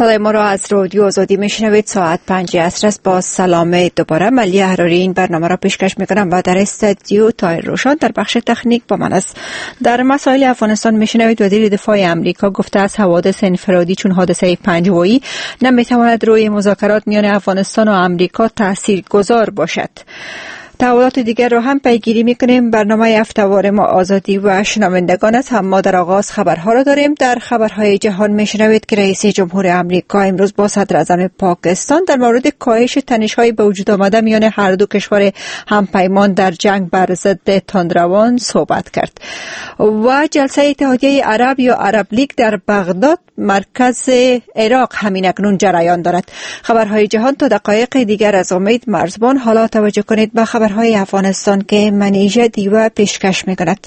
صدای ما را از رادیو آزادی میشنوید. ساعت 5 عصر است. با سلام دوباره ملی احراری این برنامه را پیشکش میکنم و در استودیو تایر روشن در بخش تکنیک با من است. در مسائل افغانستان میشنوید وزیر دفاع امریکا گفته است حوادث انفرادی چون حادثه پنجوایی نمیتواند روی مذاکرات میان افغانستان و امریکا تاثیرگذار باشد. تحولات دیگر را هم پیگیری میکنیم. برنامه هفته‌وار ما آزادی و شنوندگان است. هم ما در آغاز خبرها را داریم. در خبرهای جهان میشنوید که رئیس جمهور امریکا امروز با صدر اعظم پاکستان در مورد کاهش تنش‌های به وجود آمده میان هر دو کشور همپیمان در جنگ بر ضد تندروان صحبت کرد. و جلسه اتحادیه عرب یا عرب لیگ در بغداد مرکز عراق همین اکنون جریان دارد. خبرهای جهان تا دقایق دیگر از امید مرزبان. حالا توجه کنید به خبرهای افغانستان که منیژه دیوه پیشکش می‌کند.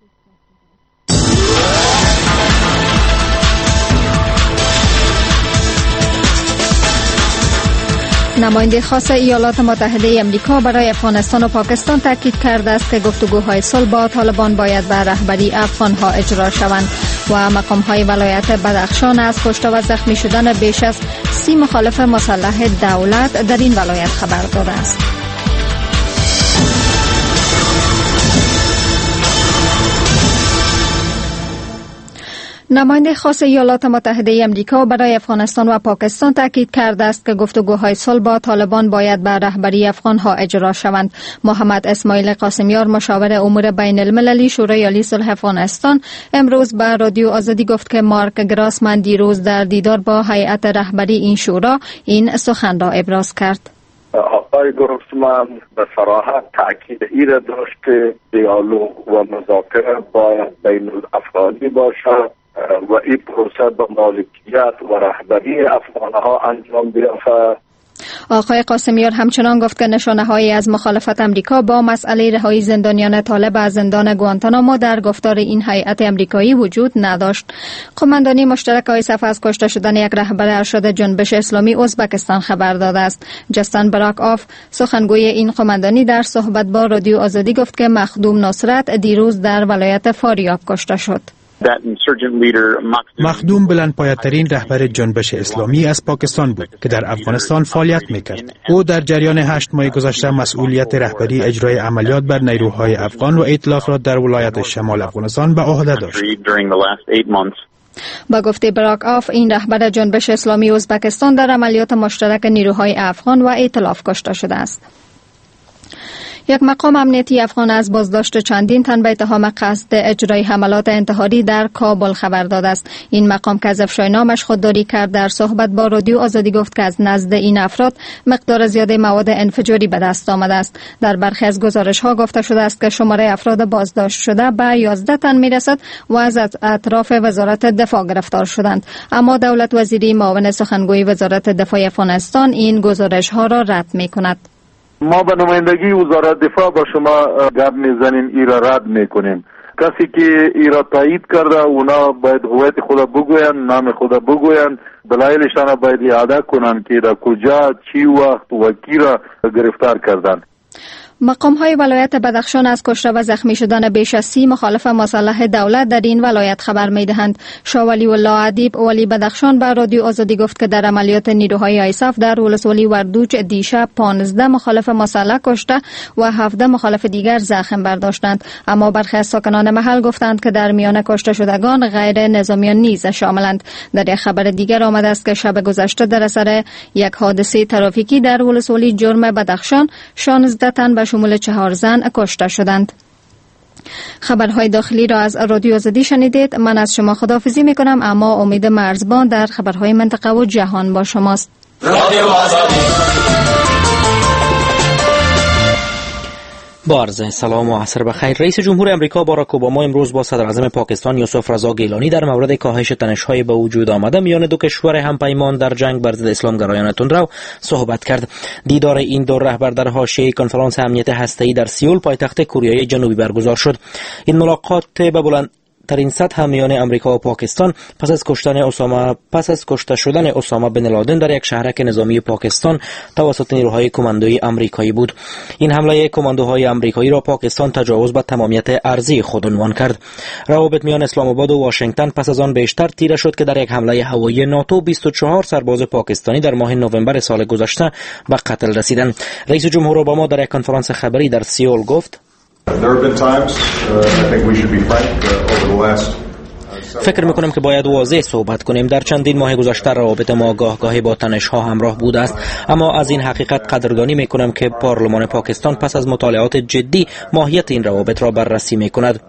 نماینده خاص ایالات متحده امریکا برای افغانستان و پاکستان تاکید کرده است که گفتگوهای صلح با طالبان باید بر رهبری افغانها اجرا شوند و مقامهای ولایت بدخشان از کشته و زخمی شدن بیش از 30 مخالف مسلح دولت در این ولایت خبر داده است. نماینده خاص ایالات متحده امریکا برای افغانستان و پاکستان تاکید کرده است که گفتگوهای صلح با طالبان باید بر رهبری افغانها اجرا شوند. محمد اسماعیل قاسمیار مشاور امور بین المللی شورای عالی صلح افغانستان امروز به رادیو آزادی گفت که مارک گراسمن دیروز در دیدار با هیئت رهبری این شورا این سخن را ابراز کرد. آقای گراسمن به صراحت تاکید ایره داشت که دیالوگ و مذاکره باید بین الافغانی باشد و این پروسه به مالکیت و رهبری افغانها انجام بیافته. آقای قاسمیار همچنان گفت که نشانه‌هایی از مخالفت امریکا با مسئله رهایی زندانیان طالب از زندان گوانتانامو در گفتار این هیئت امریکایی وجود نداشت. قماندانی مشترک آیسف از کشته شدن یک رهبر ارشد جنبش اسلامی ازبکستان خبر داده است. جستن براک آف سخنگوی این قماندانی در صحبت با رادیو آزادی گفت که مخدوم نصرت دیروز در ولایت فاریاب کشته شد. مخدوم بلندپایه‌ترین رهبر جنبش اسلامی از پاکستان بود که در افغانستان فعالیت میکرد. او در جریان 8 ماه گذشته مسئولیت رهبری اجرای عملیات بر نیروهای افغان و ائتلاف را در ولایت شمال افغانستان به عهده داشت. با گفته براک آف این رهبر جنبش اسلامی ازبکستان در عملیات مشترک نیروهای افغان و ائتلاف کشته شده است. یک مقام امنیتی افغان از بازداشت چندین تن به اتهام قصد اجرای حملات انتحاری در کابل خبر داده است. این مقام که از افشای نامش خودداری کرد در صحبت با رادیو آزادی گفت که از نزد این افراد مقدار زیاد مواد انفجاری به دست آمده است. در برخی از گزارش‌ها گفته شده است که شماره افراد بازداشت شده به 11 تن میرسد و از اطراف وزارت دفاع گرفتار شدند. اما دولت وزیری معاون سخنگوی وزارت دفاع افغانستان این گزارش‌ها را رد می‌کند. ما به نمایندگی وزارت دفاع با شما گپ میزنیم، ای را رد میکنیم. کسی که ای را تایید کرده اونا باید هویت خود بگوین، نام خود بگوین، دلایلشان باید اعاده کنن که در کجا، چی وقت و کی را گرفتار کردن. مقام‌های ولایت بدخشان از کشته و زخمی شدن بیش از 30 مخالف مسلح دولت در این ولایت خبر می‌دهند. شاه ولی الله ادیب ولی بدخشان به رادیو آزادی گفت که در عملیات نیروهای آیساف در ولسوالی وردوج دیشب 15 مخالف مسلح کشته و 17 مخالف دیگر زخم برداشتند. اما برخی از ساکنان محل گفتند که در میان کشته شدگان غیر نظامیان نیز شاملند. در یک خبر دیگر آمده است که شب گذشته در اثر یک حادثه ترافیکی در ولسوالی جرم بدخشان 16 تن به شمول 4 زن کشته شدند. خبرهای داخلی را از رادیو آزادی شنیدید. من از شما خداحافظی میکنم، اما امید مرزبان در خبرهای منطقه و جهان با شماست. رادیو آزادی. با عرض سلام و عصر بخیر. رئیس جمهور امریکا باراک اوباما امروز با صدر اعظم پاکستان یوسف رضا گیلانی در مورد کاهش تنش‌های به وجود آمده میان دو کشور همپیمان در جنگ بر ضد اسلامگرایان تندرو صحبت کرد. دیدار این دو رهبر در حاشیه کنفرانس امنیت هسته‌ای در سئول پایتخت کره جنوبی برگزار شد. این ملاقات به ترین سطح میان امریکا و پاکستان پس از کشته شدن اسامه بن لادن در یک شهرک نظامی پاکستان توسط نیروهای کماندویی آمریکایی بود. این حمله کماندوهای آمریکایی را پاکستان تجاوز به تمامیت ارضی خود عنوان کرد. روابط میان اسلام آباد و واشنگتن پس از آن بیشتر تیره شد که در یک حمله هوایی ناتو 24 سرباز پاکستانی در ماه نوامبر سال گذشته به قتل رسیدند. رئیس جمهور اوباما در یک کنفرانس خبری در سئول گفت: فکر میکنم که باید واضح صحبت کنیم. در چندین ماه گذشته روابط ما گاهی با تنش‌ها همراه بوده است، اما از این حقیقت قدردانی میکنم که پارلمان پاکستان پس از مطالعات جدی ماهیت این روابط را بررسی میکند.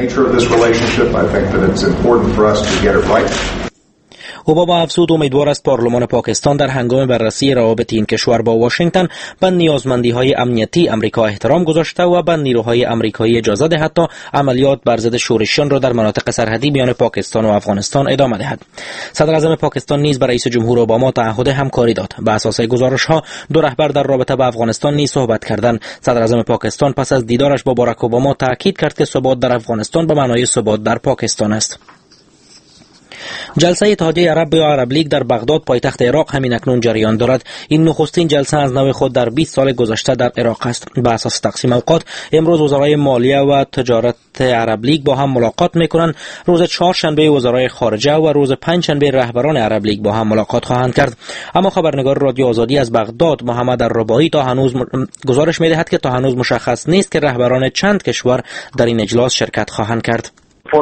اوباما افزود امیدوار است پارلمان پاکستان در هنگام بررسی روابط این کشور با واشنگتن به نیازمندی‌های امنیتی امریکا احترام گذاشته و به نیروهای امریکایی اجازه دهد تا عملیات بر ضد شورشیان را در مناطق سرحدی میان پاکستان و افغانستان ادامه دهد. صدر اعظم پاکستان نیز به رئیس جمهور اوباما تعهد همکاری داد. به اساس گزارش‌ها دو رهبر در رابطه با افغانستان نیز صحبت کردند. صدر اعظم پاکستان پس از دیدارش با باراک اوباما تاکید کرد که ثبات در افغانستان به معنای ثبات در پاکستان است. جلسه اتحادیه عرب یا عرب لیگ در بغداد پایتخت عراق همین اکنون جریان دارد. این نخستین جلسه از نوع خود در 20 سال گذشته در عراق است. به اساس تقسیم اوقات امروز وزرای مالیه و تجارت عرب لیگ با هم ملاقات میکنند. روز چهارشنبه وزرای خارجه و روز پنجشنبه رهبران عرب لیگ با هم ملاقات خواهند کرد. اما خبرنگار رادیو آزادی از بغداد محمد الرباعی گزارش میدهد که تا هنوز مشخص نیست که رهبران چند کشور در این اجلاس شرکت خواهند کرد.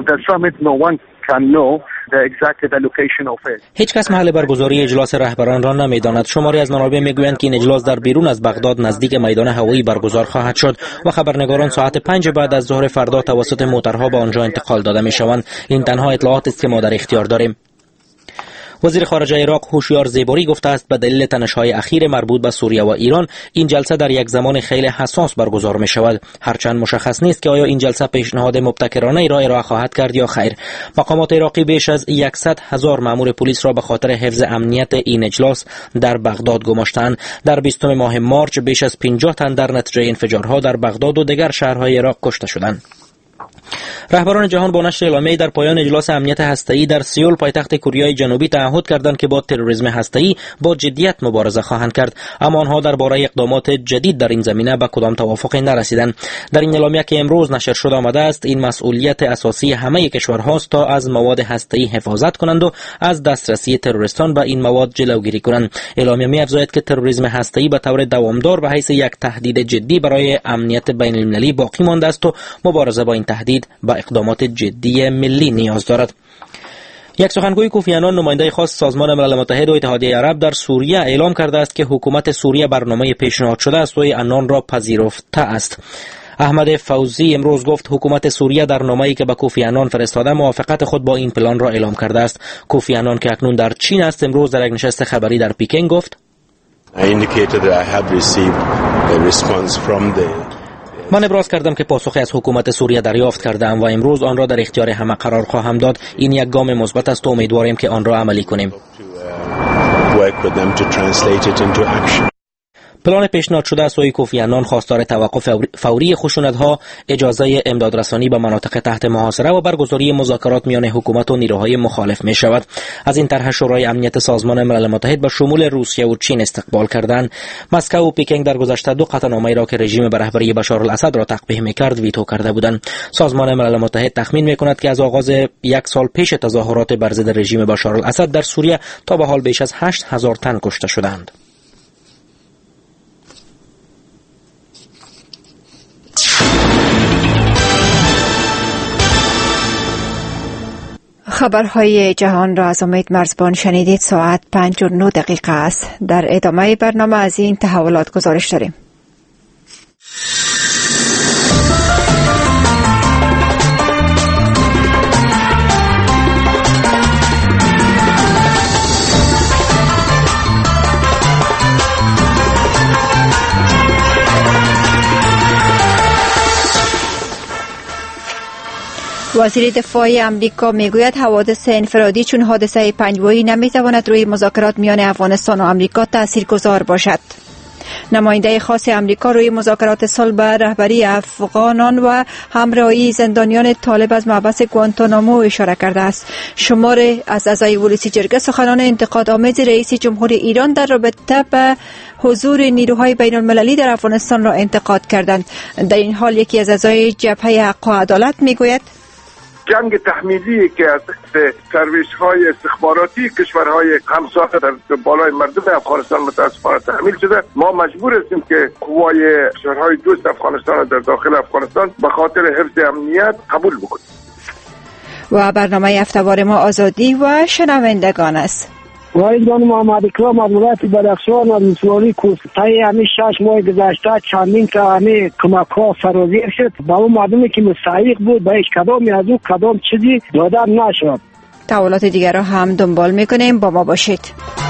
هیچ کس محل برگزاری اجلاس رهبران را نمیداند. شماری از منابع میگویند که این اجلاس در بیرون از بغداد نزدیک میدان هوایی برگزار خواهد شد و خبرنگاران ساعت 5 بعد از ظهر فردا توسط موترها به آنجا انتقال داده میشوند. این تنها اطلاعاتی است که ما در اختیار داریم. وزیر خارجه عراق هوشیار زیبوری گفته است به دلیل تنش‌های اخیر مربوط به سوریه و ایران این جلسه در یک زمان خیلی حساس برگزار می شود. هرچند مشخص نیست که آیا این جلسه پیشنهاد مبتکرانه را ارائه خواهد کرد یا خیر. مقامات عراقی بیش از 100,000 مأمور پلیس را به خاطر حفظ امنیت این اجلاس در بغداد گماشتند. در 20 ماه مارچ بیش از 50 تن در نتیجه انفجارها در بغداد و دیگر شهرهای عراق کشته شدند. رهبران جهان با نشر اعلامیه‌ای در پایان اجلاس امنیت هسته‌ای در سئول پایتخت کره جنوبی تعهد کردند که با تروریسم هسته‌ای با جدیت مبارزه خواهند کرد، اما آنها درباره اقدامات جدید در این زمینه به کدام توافقی نرسیدند. در این اعلامیه که امروز نشر شده آمده است، این مسئولیت اساسی همه کشورهاست تا از مواد هسته‌ای حفاظت کنند و از دسترسی تروریستان به این مواد جلوگیری کنند. اعلامیه می‌افزاید که تروریسم هسته‌ای به طور دوامدار به حیث یک تهدید جدی برای امنیت بین‌المللی باقی مانده است و مبارزه با این تهدید با اقدامات جدی ملی نیاز دارد. یک سخنگوی کوفی عنان نماینده خاص سازمان ملل متحد و اتحادیه عرب در سوریه اعلام کرده است که حکومت سوریه برنامه پیشنهاد شده از سوی عنان را پذیرفته است. احمد فوزی امروز گفت حکومت سوریه در نامه‌ای که به کوفی عنان فرستاده موافقت خود با این پلان را اعلام کرده است. کوفی عنان که اکنون در چین است امروز در یک نشست خبری در پکن گفت من ابراز کردم که پاسخی از حکومت سوریه دریافت کردم و امروز آن را در اختیار همه قرار خواهم داد. این یک گام مثبت است و امیدواریم که آن را عملی کنیم. پلان پیشنهاد شده از سوی کوفی عنان خواستار توقف فوری خشونت‌ها، اجازه امدادرسانی به مناطق تحت محاصره و برگزاری مذاکرات میان حکومت و نیروهای مخالف می شود. از این طرح شورای امنیت سازمان ملل متحد به شمول روسیه و چین استقبال کردند. مسکو و پکن در گذشته دو قطعنامه‌ای را که رژیم به رهبری بشار الاسد را تقبیح می‌کرد ویتو کرده بودند. سازمان ملل متحد تخمین می‌کند که از آغاز یک سال پیش تظاهرات بر ضد رژیم بشار الاسد در سوریه تا به حال بیش از 8,000 تن کشته شدند. خبرهای جهان را از امید مرزبان شنیدید. ساعت 5:09 است. در ادامه برنامه از این تحولات گزارش داریم. وزیر دفاع امریکا میگوید حوادث انفرادی چون حادثه پنجوایی نمیتواند روی مذاکرات میان افغانستان و امریکا تاثیرگذار باشد. نماینده خاص امریکا روی مذاکرات صلح به رهبری افغانان و همراهی زندانیان طالب از محبس گوانتانامو اشاره کرده است. شماری از اعضای ولسی جرگه سخنان انتقادآمیز رئیس جمهور ایران در رابطه به حضور نیروهای بین المللی در افغانستان را انتقاد کردند. در این حال یکی از اعضای جبهه حق و عدالت میگوید جنگ تحمیلی که از سرویس های استخباراتی کشورهای همسایه در بالای مردم افغانستان متاسفانه تحمیل شده، ما مجبور هستیم که قوای کشورهای دوست افغانستان در داخل افغانستان به خاطر حفظ امنیت قبول بکنیم. و برنامه هفتهوار ما آزادی و شنوندگان است. وایدان محمد اکرام از ولایت بدخشان از ولسوالی کوستای همین 6 ماه گذشته چندین تا همین کمک ها سرازیر شد. با اون مردمی که مستحق بود به هیچ کدام از او کدام چیزی داده نشد. تحولات دیگر را هم دنبال میکنیم، با ما باشید.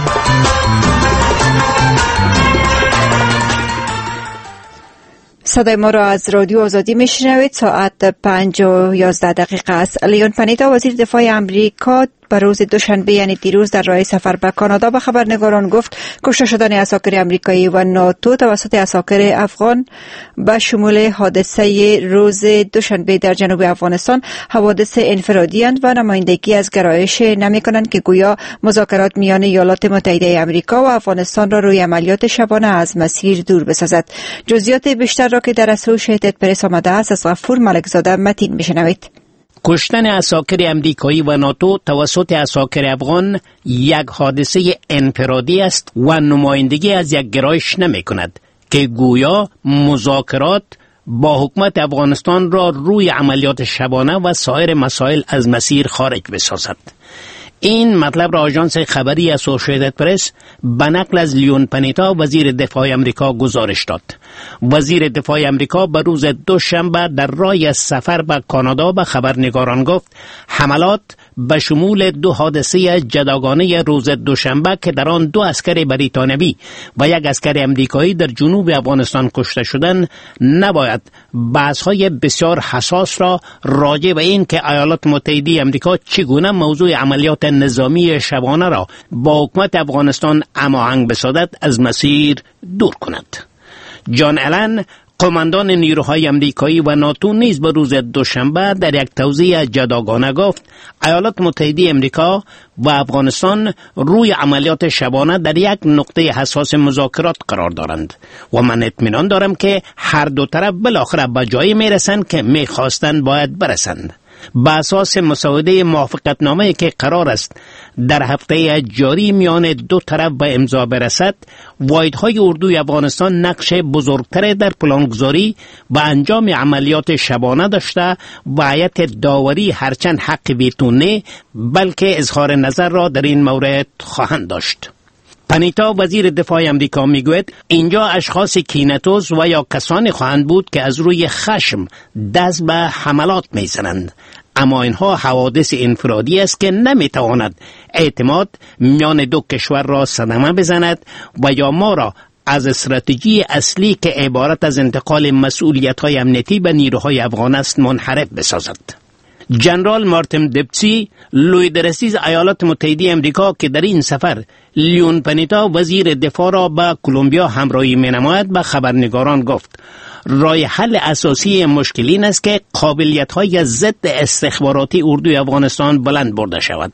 صدای ما را از رادیو آزادی میشنوید. ساعت 5:11 است. لیون پنیتا وزیر دفاع امریکا به روز دوشنبه یعنی دیروز در راه سفر به کانادا به خبرنگاران گفت کشته شدن عساکر امریکایی و ناتو توسط عساکر افغان به شمول حادثه روز دوشنبه در جنوب افغانستان حوادث انفرادی اند و نمایندگی از گرایش نمی کنند که گویا مذاکرات میان ایالات متحده امریکا و افغانستان را روی عملیات شبانه از مسیر دور بسازد. جزئیات بیشتر را که در اسوشیتد پرس آمده است از غفور ملکزاده متین میشنوید. کشتن عساکر امریکایی و ناتو توسط عساکر افغان یک حادثه انفرادی است و نمایندگی از یک گرایش نمی کند که گویا مذاکرات با حکومت افغانستان را روی عملیات شبانه و سایر مسائل از مسیر خارج بسازد. این مطلب را آژانس خبری اسوشیتد پرس به نقل از لیون پنیتا وزیر دفاع امریکا گزارش داد. وزیر دفاع امریکا به روز دوشنبه در راه سفر به کانادا به خبرنگاران گفت حملات به شمول 2 حادثه جداگانه روز دوشنبه که در آن 2 عسکر بریتانوی و 1 عسکر امریکایی در جنوب افغانستان کشته شدند نباید بحث‌های بسیار حساس را راجع به این که ایالات متحده امریکا چگونه موضوع عملیات نظامی شبانه را با حکومت افغانستان هماهنگ بسازد از مسیر دور کند. جان الن قماندان نیروهای امریکایی و ناتو نیز به روز دوشنبه در یک توضیح جداگانه گفت ایالات متحده امریکا و افغانستان روی عملیات شبانه در یک نقطه حساس مذاکرات قرار دارند و من اطمینان دارم که هر دو طرف بالاخره به جایی میرسند که میخواستند باید برسند. به اساس مسوده موافقتنامه که قرار است در هفته جاری میان 2 طرف به امضا برسد، واحدهای اردوی افغانستان نقش بزرگتر در پلانگذاری و انجام عملیات شبانه داشته و هیئت داوری هرچند حق ویتو نه بلکه اظهار نظر را در این مورد خواهند داشت. پنیتا وزیر دفاع امریکا میگوید اینجا اشخاص کینه‌طلب و یا کسانی خواهند بود که از روی خشم دست به حملات میزنند، اما اینها حوادث انفرادی است که نمیتواند اعتماد میان 2 کشور را صدمه بزند و یا ما را از استراتژی اصلی که عبارت از انتقال مسئولیت‌های امنیتی به نیروهای افغان است منحرف بسازد. جنرال مارتین دبسی لوی درستیز ایالات متحده امریکا که در این سفر لیون پنیتا وزیر دفاع را به کلمبیا همراهی می‌نماید به خبرنگاران گفت راه حل اساسی مشکل این است که قابلیت‌های ضد استخباراتی اردوی افغانستان بلند برده شود.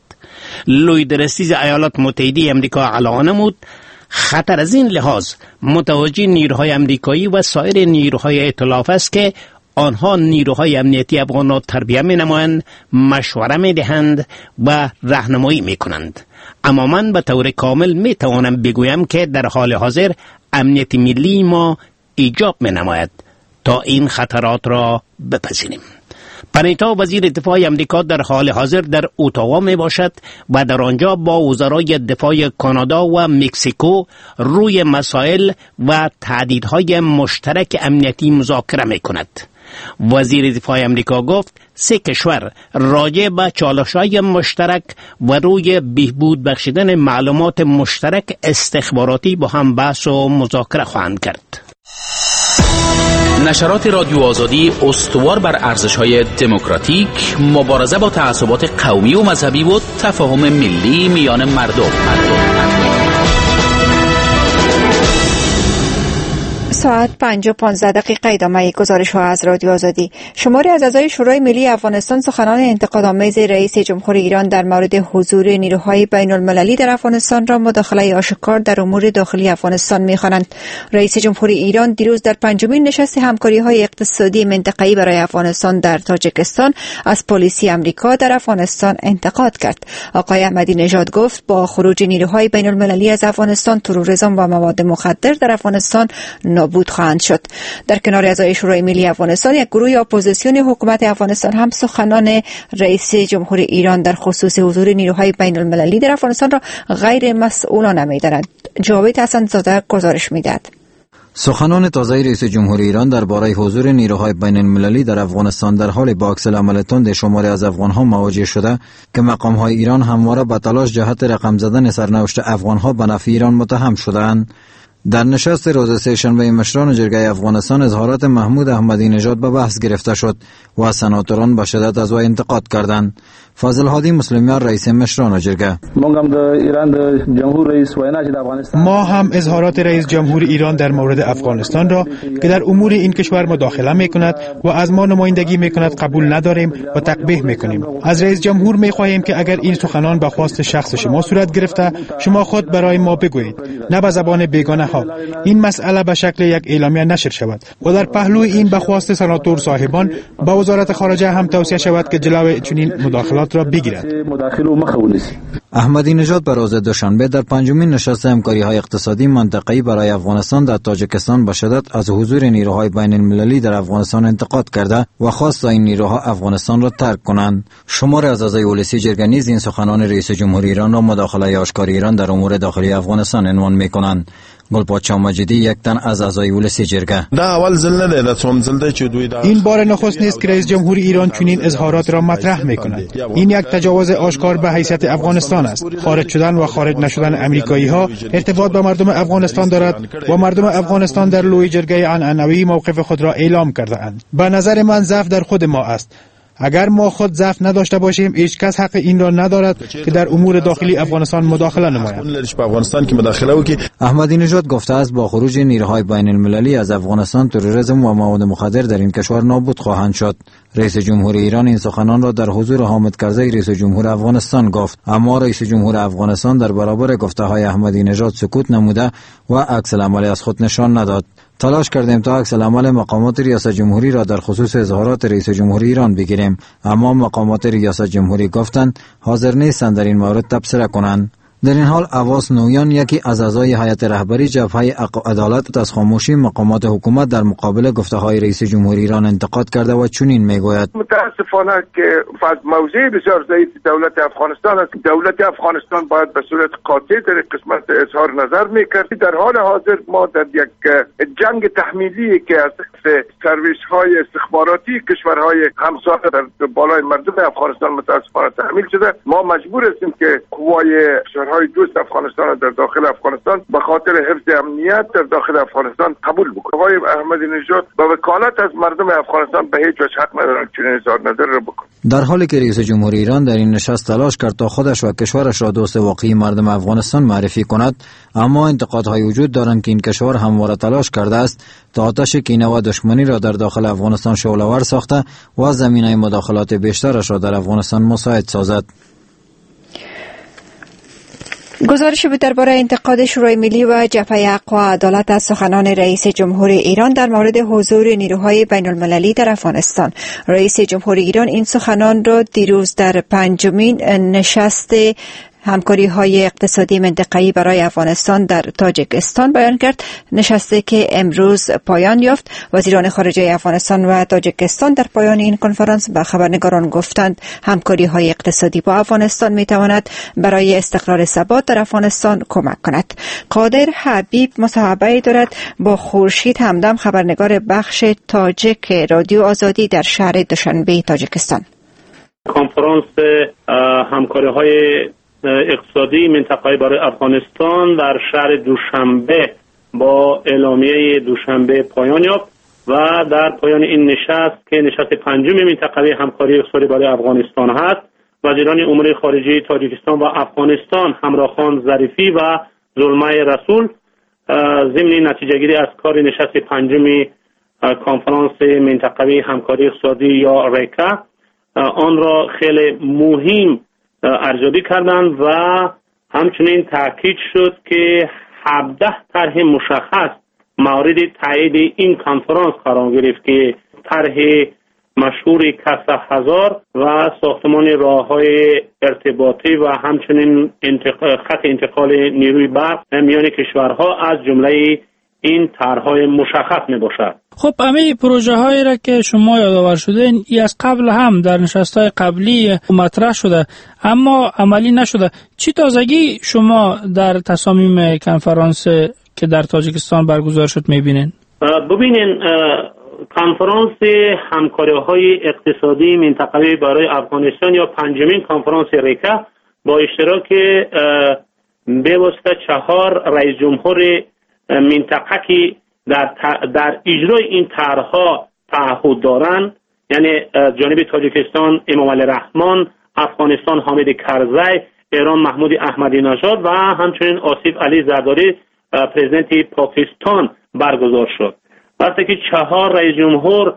لوی درستیز ایالات متحده امریکا علاوه نمود خطر از این لحاظ متوجه نیروهای امریکایی و سایر نیروهای ائتلاف است که آنها نیروهای امنیتی افغان را تربیت می‌نمایند، مشوره می‌دهند و راهنمایی می‌کنند. اما من به طور کامل می‌توانم بگویم که در حال حاضر امنیت ملی ما ایجاب می‌نماید تا این خطرات را بپذیریم. پنیتا وزیر دفاع امریکا در حال حاضر در اتاوا می باشد و در آنجا با وزرای دفاع کانادا و مکزیکو روی مسائل و تهدیدهای مشترک امنیتی مذاکره می کند. وزیر دفاع امریکا گفت 3 کشور راجع به چالش‌های مشترک و روی بهبود بخشیدن معلومات مشترک استخباراتی با هم بحث و مذاکره خواهند کرد. نشرات رادیو آزادی استوار بر ارزش‌های دموکراتیک، مبارزه با تعصبات قومی و مذهبی و تفاهم ملی میان مردم. ساعت 5:15 ادامه گزارش ها از رادیو آزادی. شماری از اعضای شورای ملی افغانستان سخنان انتقادآمیز رئیس جمهور ایران در مورد حضور نیروهای بین المللی در افغانستان را مداخله آشکار در امور داخلی افغانستان می‌خوانند. رئیس جمهور ایران دیروز در پنجمین نشست همکاری‌های اقتصادی منطقه‌ای برای افغانستان در تاجیکستان از پلیسی آمریکا در افغانستان انتقاد کرد. آقای احمدی نژاد گفت با خروج نیروهای بین المللی از افغانستان تروریسم و مواد مخدر در افغانستان نابود خواهند شد. در کنار اعضای شورای ملی افغانستان، یک گروه اپوزیسیون حکومت افغانستان هم سخنان رئیس جمهور ایران در خصوص حضور نیروهای بین المللی در افغانستان را غیر مسئولانه می‌دانند. جاوید حسن زاده گزارش می‌دهد. سخنان تازه رئیس جمهور ایران درباره حضور نیروهای بین المللی در افغانستان در حال با عکس‌العمل تند شماری از افغان‌ها مواجه شده که مقام‌های ایران همواره به تلاش جهت رقم زدن سرنوشت افغان‌ها به نفع ایران متهم شدند. در نشست روز سه‌شنبه مشران جرگه افغانستان اظهارات محمود احمدی نژاد به بحث گرفته شد و سناتوران به شدت از او انتقاد کردند. فاضل هادی مسلمیان رئیس مشران جرگه: ما هم اظهارات رئیس جمهور ایران در مورد افغانستان را که در امور این کشور مداخله میکند و از ما نمایندگی میکند قبول نداریم و تقبیح میکنیم. از رئیس جمهور میخواهیم که اگر این سخنان به خواست شخص شما صورت گرفته، شما خود برای ما بگویید، نه به زبان بیگانه ها. این مسئله به شکل یک اعلامیه نشر شود و در پهلوی این به خواست سناتور صاحبان به وزارت خارجه هم توصیه شود که جلوی چنین مداخلات را بگیرد. احمدی نژاد به روز دوشنبه در پنجمین نشست همکاری‌های اقتصادی منطقه‌ای برای افغانستان در تاجیکستان به شدت از حضور نیروهای بین المللی در افغانستان انتقاد کرده و خواست این نیروها افغانستان را ترک کنند. شمار از اعضای اولسی جرگه نیز این سخنان رئیس جمهور ایران را مداخله آشکار ایران در امور داخلی افغانستان عنوان می‌کنند. گلپادشاه مجیدی، یک تن از اعضای اولسی جرگه: این بار نخست نیست که رئیس جمهور ایران چنین اظهارات را مطرح می‌کند. این یک تجاوز آشکار به حیثیت افغانستان است. خارج شدن و خارج نشدن امریکایی‌ها ارتباط با مردم افغانستان دارد و مردم افغانستان در لوی جرگه عنعنوی موقف خود را اعلام کرده‌اند. به نظر من ضعف در خود ما است. اگر ما خود ضعف نداشته باشیم، هیچ کس حق این را ندارد که در امور داخلی افغانستان مداخله نماید. احمدی نژاد گفته است با خروج نیروهای بین المللی از افغانستان تروریسم و مواد مخدر در این کشور نابود خواهند شد. رئیس جمهور ایران این سخنان را در حضور حامد کرزی رئیس جمهور افغانستان گفت، اما رئیس جمهور افغانستان در برابر گفته‌های احمدی نژاد سکوت نموده و عکس العمل از خود نشان نداد. تلاش کردیم تا عکس العمل مقامات ریاست جمهوری را در خصوص اظهارات رئیس جمهور ایران بگیریم، اما مقامات ریاست جمهوری گفتند حاضر نیستند در این مورد تبصره کنند. در این حال عواس نویان، یکی از اعضای هیئت رهبری جبهه حق و عدالت، از خاموشی مقامات حکومت در مقابل گفته‌های رئیس جمهور ایران انتقاد کرده و چنین میگوید: متاسفانه که موضع بسیار ضعیف دولت افغانستان است. دولت افغانستان باید به صورت قاطع در قسمت اظهار نظر میکرد. در حال حاضر ما در یک جنگ تحمیلی که از سرویس های استخباراتی کشورهای همسایه در بالای مردم افغانستان متاسفانه تحمیل شده، ما مجبور هستیم که قوای های دوست افغانستان در داخل افغانستان به خاطر حفظ امنیت در داخل افغانستان قبول بکنه. آقای احمدی نژاد با وکالت از مردم افغانستان به هیچ وجه حق ندارند چنین اظهار نظر را بکنه. در حالی که رئیس جمهور ایران در این نشست تلاش کرد تا خودش و کشورش را دوست واقعی مردم افغانستان معرفی کند، اما انتقادهای وجود دارند که این کشور همواره تلاش کرده است تا آتش کینه و دشمنی را در داخل افغانستان شعله‌ور ساخته و زمینه مداخلات بیشترش را در افغانستان مساعد سازد. گزارش بود درباره انتقاد شورای ملی و جبهه حق و عدالت از سخنان رئیس جمهور ایران در مورد حضور نیروهای بین المللی در افغانستان. رئیس جمهور ایران این سخنان را دیروز در پنجمین نشست همکاری‌های اقتصادی منطقه‌ای برای افغانستان در تاجیکستان بیان کرد. نشستی که امروز پایان یافت. وزیران خارجه افغانستان و تاجیکستان در پایان این کنفرانس به خبرنگاران گفتند همکاری‌های اقتصادی با افغانستان می‌تواند برای استقرار ثبات در افغانستان کمک کند. قادر حبیب مصاحبه‌ای دارد با خورشید همدم، خبرنگار بخش تاجیک رادیو آزادی در شهر دوشنبه تاجیکستان. کنفرانس همکاری‌های اقتصادی منطقه‌ای برای افغانستان در شهر دوشنبه با اعلامیه دوشنبه پایان یافت و در پایان این نشست که نشست پنجم منطقه‌ای همکاری اقتصادی برای افغانستان هست، وزیران امور خارجه تاجیکستان و افغانستان همراه خان ظریفی و زلمه رسول ضمن نتیجه‌گیری از کار نشست پنجم کنفرانس منطقوی همکاری اقتصادی یا ریکا آن را خیلی مهم ارزیابی کردند و همچنین تاکید شد که 17 طرح مشخص مورد تایید این کنفرانس قرار گرفت که طرح مشهور کسه هزار و ساختمان راه‌های ارتباطی و همچنین خط انتقال نیروی برق میان کشورها از جمله این طرح‌های مشخص میباشد. خب همه پروژه هایی را که شما یادآور شدین ای از قبل هم در نشست‌های قبلی مطرح شده اما عملی نشده. چی تازگی شما در تصامیم کنفرانس که در تاجیکستان برگزار شد میبینین؟ ببینین کنفرانس همکاری‌های اقتصادی منطقوی برای افغانستان یا پنجمین کنفرانس ریکا با اشتراک به واسطه 4 رئیس جمهور منطقه که در اجرای این طرح‌ها تعهد دارند، یعنی جانب تاجیکستان امام علی رحمان، افغانستان حامد کرزی، ایران محمود احمدی نژاد و همچنین آصف علی زرداری پرزیدنت پاکستان برگزار شد. وقتی که 4 رئیس جمهور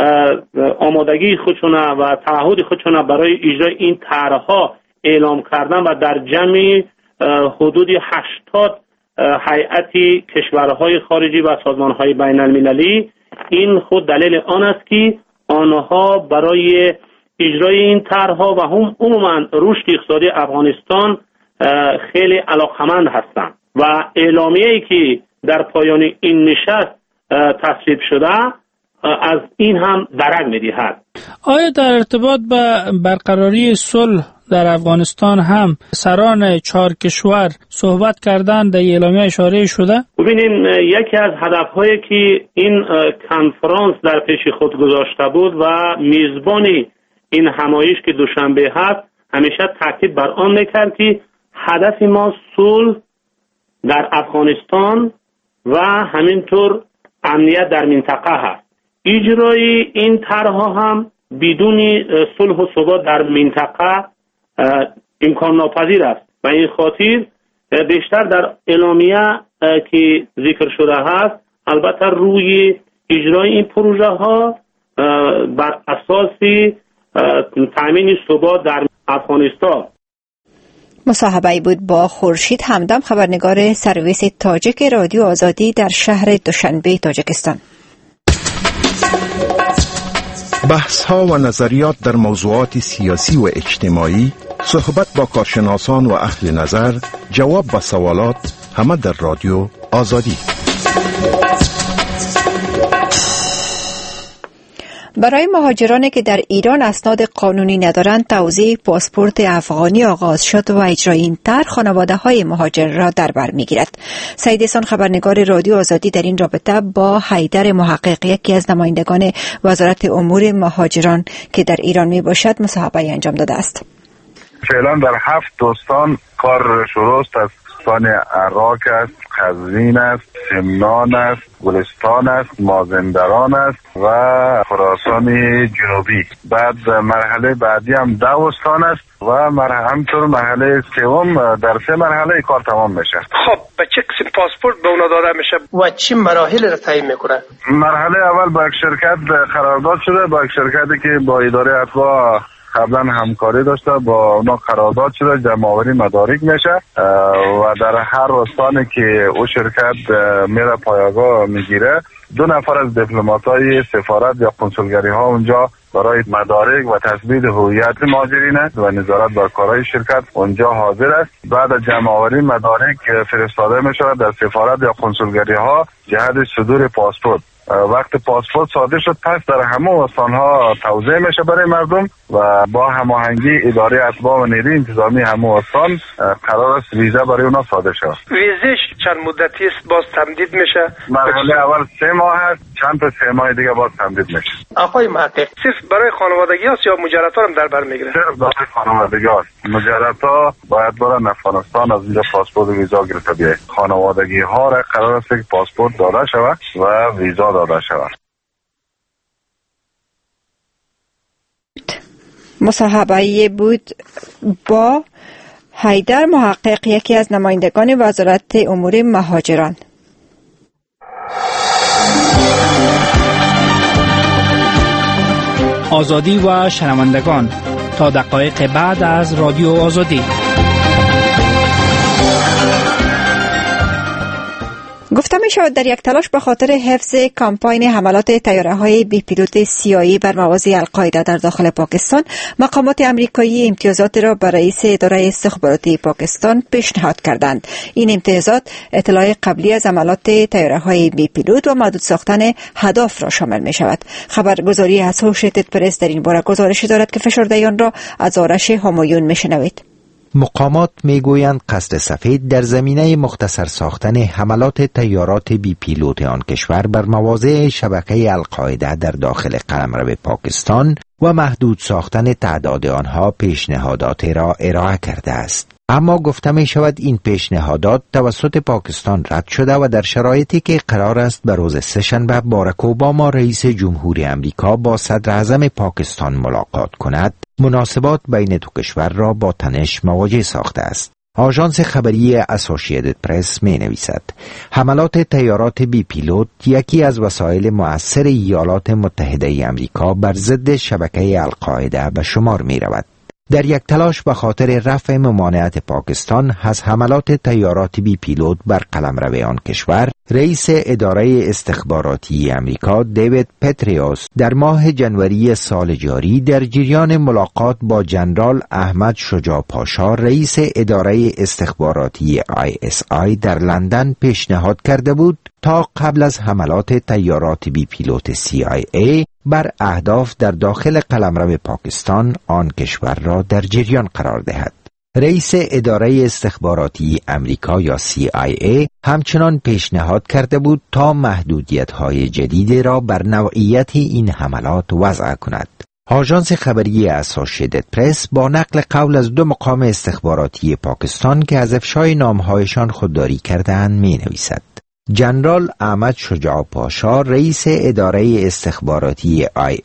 آمادگی خودشون و تعهد خودشون برای اجرای این طرح‌ها اعلام کردن و در جمع حدود 80 هیئت کشورهای خارجی و سازمانهای بین المللی، این خود دلیل آن است که آنها برای اجرای این طرح‌ها و هم عموما رشد اقتصادی افغانستان خیلی علاقمند هستند و اعلامیه‌ای که در پایان این نشست تصویب شده از این هم درک می‌دهد. آیا در ارتباط به برقراری صلح در افغانستان هم سران 4 کشور صحبت کردن در اعلامیه اشاره شده؟ ببینیم یکی از هدف‌هایی که این کنفرانس در پیش خود گذاشته بود و میزبان این همایش که دوشنبه هست همیشه تاکید بر آن می‌کرد که هدف ما صلح در افغانستان و همینطور امنیت در منطقه هست. اجرای این طرح‌ها هم بدون صلح و ثبات در منطقه امکان ناپذیر است و این خاطر بیشتر در اعلامیه که ذکر شده هست البته روی اجرای این پروژه ها بر اساس تامین ثبات در افغانستان. مصاحبه‌ای بود با خورشید همدم، خبرنگار سرویس تاجیک رادیو آزادی در شهر دوشنبه تاجیکستان. بحث‌ها و نظریات در موضوعات سیاسی و اجتماعی، صحبت با کارشناسان و اهل نظر، جواب به سوالات، همه در رادیو آزادی. برای مهاجرانی که در ایران اسناد قانونی ندارند توزیع پاسپورت افغانی آغاز شد و اجرای این طرح خانواده‌های مهاجر را در بر می‌گیرد. سعید احسان خبرنگار رادیو آزادی در این رابطه با حیدر محقق، یکی از نمایندگان وزارت امور مهاجران که در ایران میباشد، مصاحبه انجام داده است. فعلا در 7 استان کار شروع است. از استان عراق است، قزوین است، سمنان است، گلستان است، مازندران است و خراسان جنوبی. بعد مرحله بعدی هم 10 استان است و همینطور مرحله سوم در 3 مرحله کار تمام میشه. خب به چه قسم پاسپورت به اونا داده میشه و چه مراحل را طی میکنه؟ مرحله اول با یک شرکت قرارداد شده، با یک شرکتی که با اداره اتباع قبلا همکاری داشته، با اونا قرارداد شده، جمع‌آوری مدارک میشه و در هر استانی که او شرکت میره پایگاه میگیره 2 نفر از دیپلمات‌های سفارت یا کنسولگری ها اونجا برای مدارک و تثبیت هویت مهاجرین است و نظارت بر کارهای شرکت اونجا حاضر است. بعد از جمع‌آوری مدارک فرستاده میشه در سفارت یا کنسولگری ها جهت صدور پاسپورت. وقت پاسپورت صادر شد پس در همه استان‌ها توزیع میشه برای مردم و با هماهنگی اداره اتباع و نیروی انتظامی همه استان قرار است ویزا برای اونا صادر شود. ویزش چند مدتی است باز تمدید میشه؟ مرحله اول 3 ماه است، چند تا 3 ماه دیگه باز تمدید میشه. آقای محقق، صرف برای خانوادگی است یا مجردها هم در بر میگیره؟ صرف برای خانوادگی است. مجردها باید برن افغانستان از اینجا پاسپورت و ویزا گرفته بیاید. خانوادگی ها را قرار است که پاسپورت داده شود و ویزا داده شود. مصاحبه‌ای بود با حیدر محقق، یکی از نمایندگان وزارت امور مهاجران. آزادی و شنوندگان، تا دقایق بعد از رادیو آزادی. گفته می شود در یک تلاش به خاطر حفظ کامپاین حملات طیاره‌های بی پیلوت CIA بر مواضع القاعده در داخل پاکستان، مقامات امریکایی امتیازات را به رئیس اداره استخباراتی پاکستان پیشنهاد کردند. این امتیازات اطلاع قبلی از حملات طیاره‌های بی پیلوت و محدود ساختن هدف را شامل می شود. خبرگزاری اسوشیتد پرس در این باره گزارش دارد که فشرده‌یان را از آرش همایون می شنوید. مقامات میگویند قصد سفید در زمینه مختصر ساختن حملات طیارات بی پیلوت آن کشور بر مواضع شبکه القاعده در داخل قلمرو پاکستان و محدود ساختن تعداد آنها پیشنهادات را ارائه کرده است. اما گفته می شود این پیشنهادات توسط پاکستان رد شده و در شرایطی که قرار است به روز سه‌شنبه باراک اوباما رئیس جمهوری امریکا با صدر اعظم پاکستان ملاقات کند، مناسبات بین دو کشور را با تنش مواجه ساخته است. آژانس خبری اسوشیتد پرس می نویسد حملات طیارات بی پیلوت یکی از وسایل مؤثر ایالات متحده امریکا بر ضد شبکه القاعده به شمار می رود. در یک تلاش به خاطر رفع ممانعت پاکستان از حملات طیارات بی پیلوت بر قلمرو آن کشور، رئیس اداره استخباراتی امریکا دیوید پتریوس در ماه جنوری سال جاری در جریان ملاقات با جنرال احمد شجاع پاشا رئیس اداره استخباراتی ISI در لندن پیشنهاد کرده بود تا قبل از حملات طیارات بی پیلوت CIA بر اهداف در داخل قلمرو پاکستان آن کشور را در جریان قرار دهد. رئیس اداره استخباراتی امریکا یا CIA همچنان پیشنهاد کرده بود تا محدودیت‌های جدید را بر نوعیت این حملات وضع کند. آژانس خبری اسوشیتد پرس با نقل قول از دو مقام استخباراتی پاکستان که از افشای نام‌هایشان خودداری کرده‌اند می‌نویسد جنرال احمد شجاع پاشا رئیس اداره استخباراتی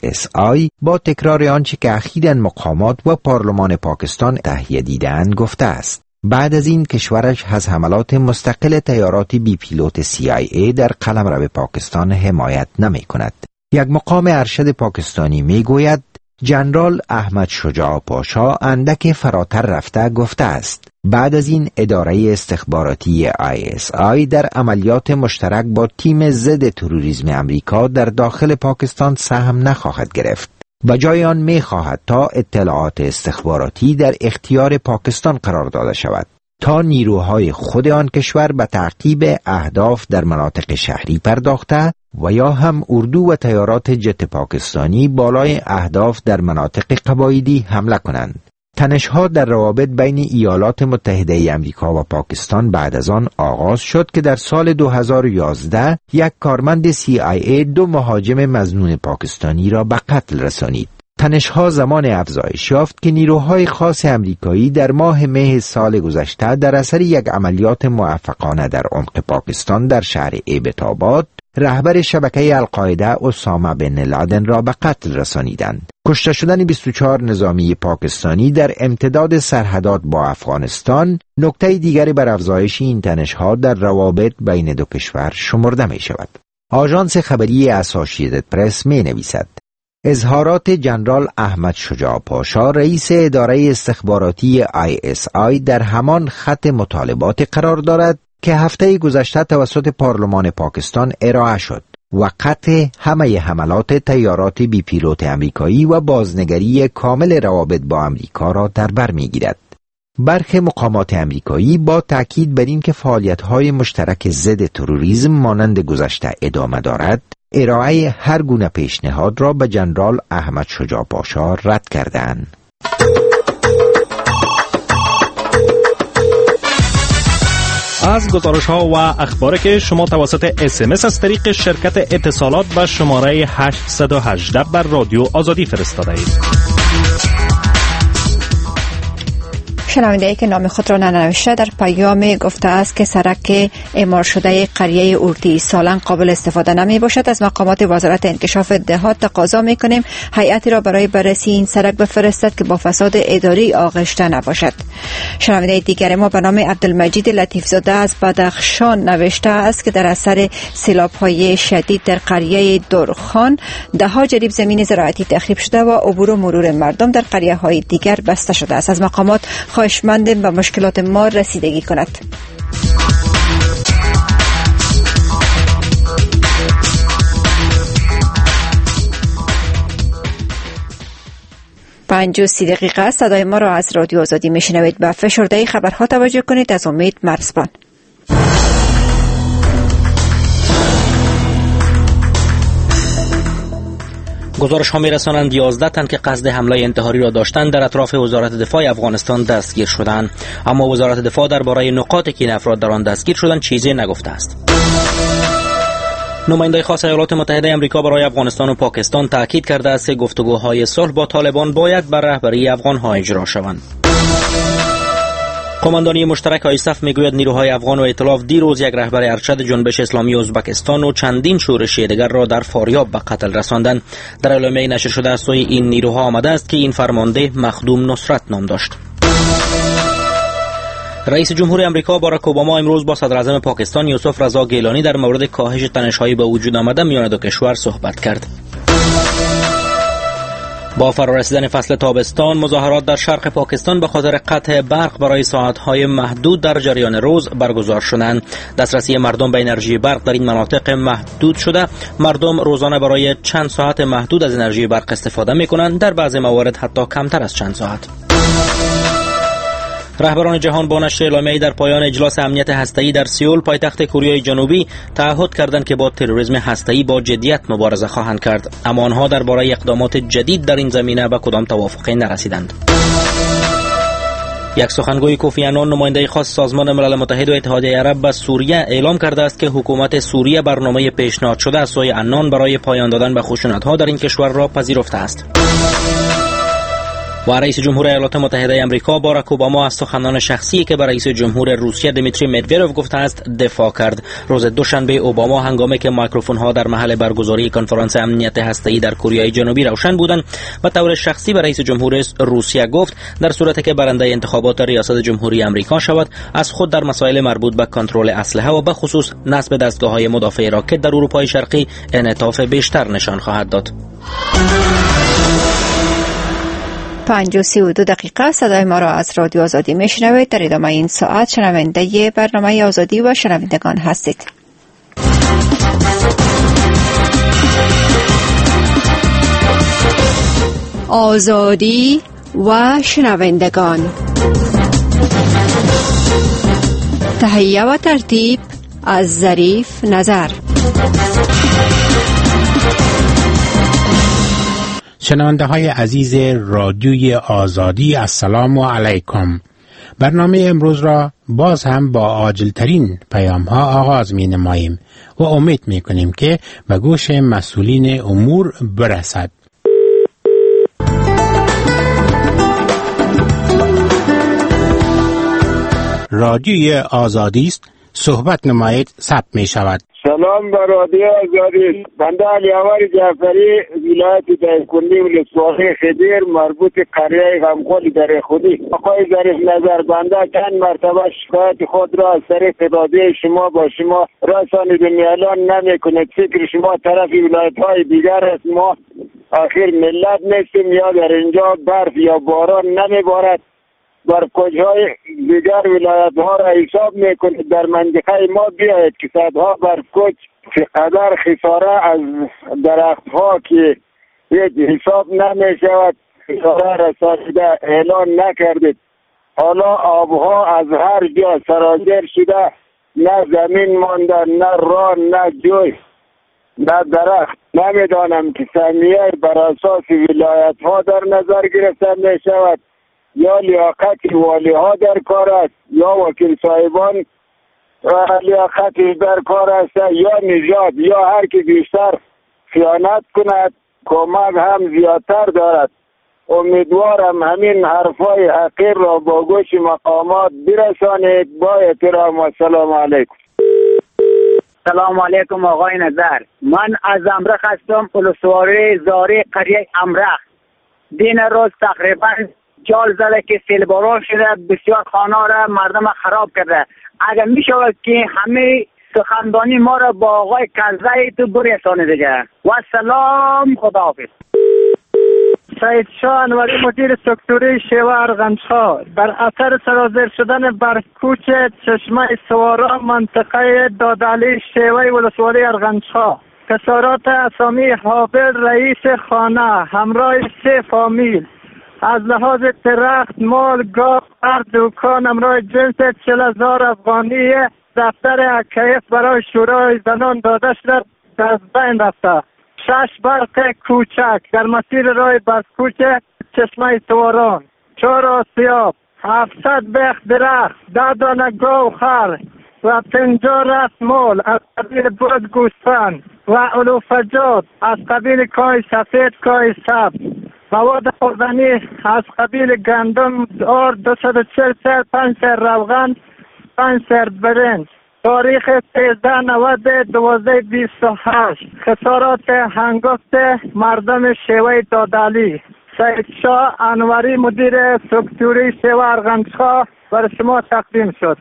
ISI با تکرار آنچه که اخیراً مقامات و پارلمان پاکستان تهیه دیدند گفته است بعد از این کشورش از حملات مستقل طیارات بی پیلوت CIA در قلمرو پاکستان حمایت نمی کند. یک مقام ارشد پاکستانی می گوید جنرال احمد شجاع پاشا اندک فراتر رفته گفته است بعد از این اداره استخباراتی ISI در عملیات مشترک با تیم ضد تروریسم امریکا در داخل پاکستان سهم نخواهد گرفت و جای آن می خواهد تا اطلاعات استخباراتی در اختیار پاکستان قرار داده شود تا نیروهای خود آن کشور به تعقیب اهداف در مناطق شهری پرداخته و یا هم اردو و طیارات جت پاکستانی بالای اهداف در مناطق قبایلی حمله کنند. تنش‌ها در روابط بین ایالات متحده امریکا و پاکستان بعد از آن آغاز شد که در سال 2011 یک کارمند CIA 2 مهاجم مظنون پاکستانی را به قتل رسانید. تنش‌ها زمان افزایش یافت که نیروهای خاص امریکایی در ماه مه سال گذشته در اثر یک عملیات موفقانه در عمق پاکستان در شهر ایبت‌آباد رهبر شبکه القاعده اسامه بن لادن را به قتل رسانیدند. کشته شدن 24 نظامی پاکستانی در امتداد سرحدات با افغانستان نکته دیگری بر افزایش این تنش‌ها در روابط بین دو کشور شمرده می شود. آژانس خبری اسوشیتد پرس می نویسد اظهارات جنرال احمد شجاع پاشا رئیس اداره استخباراتی ISI در همان خط مطالبات قرار دارد که هفته گذشته توسط پارلمان پاکستان ارائه شد و قطع همه حملات طیارات بی پیلوت امریکایی و بازنگری کامل روابط با امریکا را در بر می‌گیرد. برخی مقامات امریکایی با تاکید بر اینکه فعالیت‌های مشترک ضد تروریسم مانند گذشته ادامه دارد، ارائه هر گونه پیشنهاد را به جنرال احمد شجاع پاشا رد کردند. از گزارش ها و اخباری که شما توسط SMS از طریق شرکت اتصالات به شماره 818 بر رادیو آزادی فرستاده اید. شنونده‌ای که نام خود را ننوشته در پیام گفته است که سرک اعمار شده قریه اردی سالن قابل استفاده نمی باشد. از مقامات وزارت انکشاف دهات تقاضا می کنیم هیئتی را برای بررسی این سرک بفرستد که با فساد اداری آغشته نباشد. شنونده دیگر ما به نام عبدالمجید لطیفزاده از بدخشان نوشته است که در اثر سیلاب‌های شدید در قریه درخان ده‌ها جریب زمین زراعتی تخریب شده و عبور و مرور مردم در قریه‌های دیگر بسته شده است. از مقامات خواهشمندیم به مشکلات ما رسیدگی کند. پنج و 30 دقیقه صدای ما را از رادیو آزادی میشنوید. به فشرده خبرها توجه کنید. از امید مرزبان. گزارش ها می‌رسانند 11 تن که قصد حمله انتحاری را داشتند در اطراف وزارت دفاع افغانستان دستگیر شدند، اما وزارت دفاع درباره نقاطی که این افراد در آن دستگیر شدند چیزی نگفته است. نماینده خاص ایالات متحده آمریکا برای افغانستان و پاکستان تاکید کرده است که گفتگوهای صلح با طالبان باید بر رهبری افغان‌ها اجرا شوند. کماندانی مشترک آیسف میگوید نیروهای افغان و ائتلاف دیروز یک رهبر ارشد جنبش اسلامی ازبکستان و چندین شورشی دیگر را در فاریاب به قتل رساندند. در اعلامیه نشر شده از سوی این نیروها آمده است که این فرمانده مخدوم نصرت نام داشت. رئیس جمهور آمریکا باراک اوباما امروز با صدر اعظم پاکستان یوسف رضا گیلانی در مورد کاهش تنش‌های به وجود آمده میان دو کشور صحبت کرد. با فرارسیدن فصل تابستان مظاهرات در شرق پاکستان به خاطر قطع برق برای ساعت‌های محدود در جریان روز برگزار شدند. دسترسی مردم به انرژی برق در این مناطق محدود شده. مردم روزانه برای چند ساعت محدود از انرژی برق استفاده می‌کنند، در بعضی موارد حتی کمتر از چند ساعت. رهبران جهان با نشر اعلامیه‌ای در پایان اجلاس امنیت هسته‌ای در سئول پایتخت کره جنوبی تعهد کردند که با تروریسم هسته‌ای با جدیت مبارزه خواهند کرد، اما آنها درباره اقدامات جدید در این زمینه به کدام توافقی نرسیدند. یک سخنگوی کوفی عنان نماینده خاص سازمان ملل متحد و اتحادیه عرب به سوریه اعلام کرده است که حکومت سوریه برنامه پیشنهاد شده از سوی عنان برای پایان دادن به خشونت‌ها در این کشور را پذیرفته است. و رئیس جمهور ایالات متحده آمریکا باراک اوباما از سخنان شخصی که به رئیس جمهور روسیه دیمیتری مدوودوف گفته است دفاع کرد. روز دوشنبه اوباما هنگامی که میکروفون‌ها در محل برگزاری کنفرانس امنیت هسته‌ای در کره جنوبی روشن بودند به طور شخصی به رئیس جمهور روسیه گفت در صورتی که برنده انتخابات ریاست جمهوری آمریکا شود از خود در مسائل مربوط به کنترل اسلحه و به خصوص نصب دستگاه‌های مدافع راکت در اروپای شرقی انعطاف بیشتر نشان خواهد داد. 5 و 32 دقیقه صدای ما را از رادیو آزادی میشنوید. در ادامه این ساعت شنونده برنامه آزادی و شنوندگان هستید. آزادی و شنوندگان، تهیه و ترتیب از ظریف نظر. شنونده های عزیز رادیوی آزادی، السلام علیکم. برنامه امروز را باز هم با عاجلترین پیام ها آغاز می نماییم و امید می کنیم که به گوش مسئولین امور برسد. رادیوی آزادی است، صحبت نمایید ثبت می شود. سلام به رادیو آزادی. بنده علی‌اور جعفری، ولایت دایکنی ولسوالی خدیر، مربوط قریه غمخولی در خودی. آقای ظریف نظر، بنده چند مرتبه شکایت خود را از طریق رادیو شما با شما رسانیدیم، اعلان نمی‌کنید. فکر شما طرف ولایت‌های دیگر است، ما آخر ملت نیستیم یا در اینجا برف یا باران نمیبارد؟ بر کجای دیگر ولایت ها را حساب میکنید؟ در منطقه ما بیاید که صدها برفکوچ چقدر خساره از درخت ها که هیچ حساب نمی شود خساره رسانیده اعلان نکردید. حالا آبها از هر جا سرازیر شده، نه زمین مانده، نه راه، نه جوی، نه درخت. نمیدانم که سهمیه بر اساس ولایت ها در نظر گرفته می شود یا لیاقت والی ها در کار است یا وکیل صاحبان لیاقتش در کار است یا نژاد یا هر کی بیشتر خیانت کند کمک هم زیادتر دارد. امیدوارم همین حرفای حقیر را با گوش مقامات برسانید. با احترام و سلام علیکم. سلام علیکم آقای نظر. من از امرخ هستم، ولسواری زاری قریه امرخ. دین روز تقریبا جال زده که سیل باران شده، بسیار خانه را مردم خراب کرده. اگر می شود که همه سخندانی ما را با آقای کنزه تو برسانه دیگه. و سلام، خداحافظ. سید شاه انوری مدیر سکتوری شیوه ارغندها در اثر سرازیر شدن بر کوچ چشمه سوارا منطقه دادعلی شیوه ولسوالی ارغندها کسارات اسامی حابل رئیس خانه همراه 3 فامیل از لحاظ درخت مال گاو هر دکان همراه جنس 40,000 افغانی دفتر حکایت برای شورای زنان داده شده از بین رفته. 6 برق کوچک در مسیر راه بسکوچ چشمه سواران، 4 آسیاب، 700 بیخ درخت، 10 دانه گاو خر و 50 رسمال از قبیل بود گوسفند و علوفجات از قبیل کای سفید کای سبز، مواد خوردنی از قبیل گندم آر 240 سر، 5 سر روغن، 5 سر برنج. تاریخ 13/90/12/28. خسارات هنگفت مردم شیوه دادعلی. سید شاه انوری مدیر سکتوری شیوه ارغندها بر شما تقدیم شد.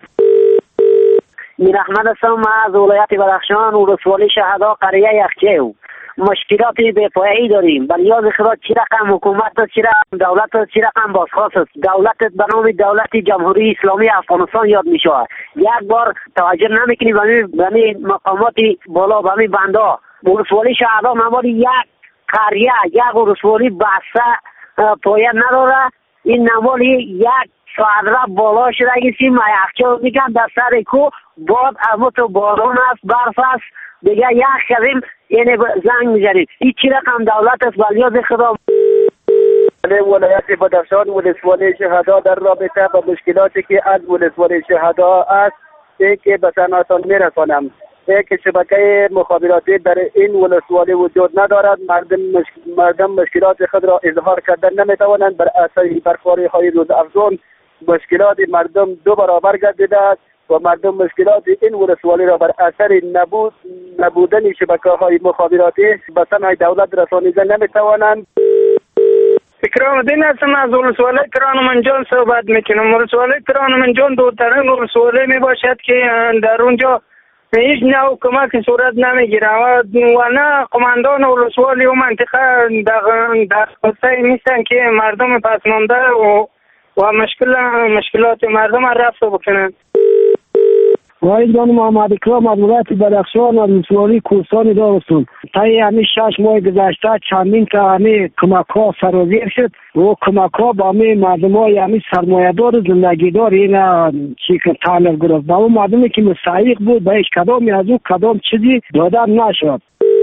میر احمد هستم از ولایت بدخشان، ولسوالی شهدا قریه یخچه. مشکلات بی‌پایه‌ای داریم. به نیاز خدا چی رقم حکومت چی رقم دولت چی رقم بازخواست است. دولت به نام دولت جمهوری اسلامی افغانستان یاد می شود. یک بار توجه نمیکنی به مقامات بالا، به همین بندا. ولسوالی شهدا نماد یک قریه، یک ولسوالی بسته پایه نداره. این نماد یک صدره بالا شده ایسی یخچال میگن در سر کو باد اما تو باران است، برف است دیگه یخ کردیم یعنی زنگ میزنیم. این چی رقم دولت است ولیاز خدا. ولایت بدخشان ولسوالی شهدا در رابطه با مشکلاتی که از ولسوالی شهدا است که به سناتان میرسانم. که شبکه مخابراتی در این ولسوالی وجود ندارد. مردم مشکلات خود را اظهار کردن نمیتوانند. بر اثر برخواری های روز افزون مشکلات مردم 2 برابر گردیده است و مردم مشکلات این ولسوالی را بر اثر نبودن شبکه های مخابراتی به سمع دولت رسانیده نمیتوانند. اکرام الدین هستم از ولسوالی کرانمنجان صحبت میکنم. ولسوالی کرانمنجان دورترین ولسوالی میباشد که در اونجا هیچ نوع کمک صورت نمیگیره و نه قماندان ولسوالی و منطقه در خصوصی نیستن که مردم پسمانده و مشکلات مردم رفع بکنن. وایدان محمد اکرام از ولایت بدخشان از ولسوالی کوهستان دارستان. طی همین 6 ماه گذشته چندین تا همین کمک ها سرازیر شد و کمک ها با همین مردم های همین سرمایه‌دار زندگیدار این چی که تعلق گرفت با اون مردمی که مستحق بود به هیچ کدام از اون کدام چیزی داده نشد.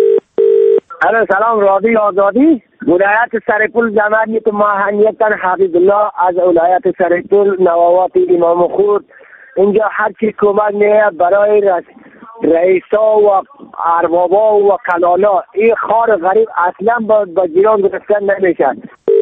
سلام رادیو آزادی ولایت سرپل جمعیت ماهنیتن حبیب الله از ولایت سرپل نوابات امام خورد. اینجا هر چی کمک میاد برای رئیسا و اربابا و کلالا این خار غریب اصلا با جیران گرفتن نمیشن.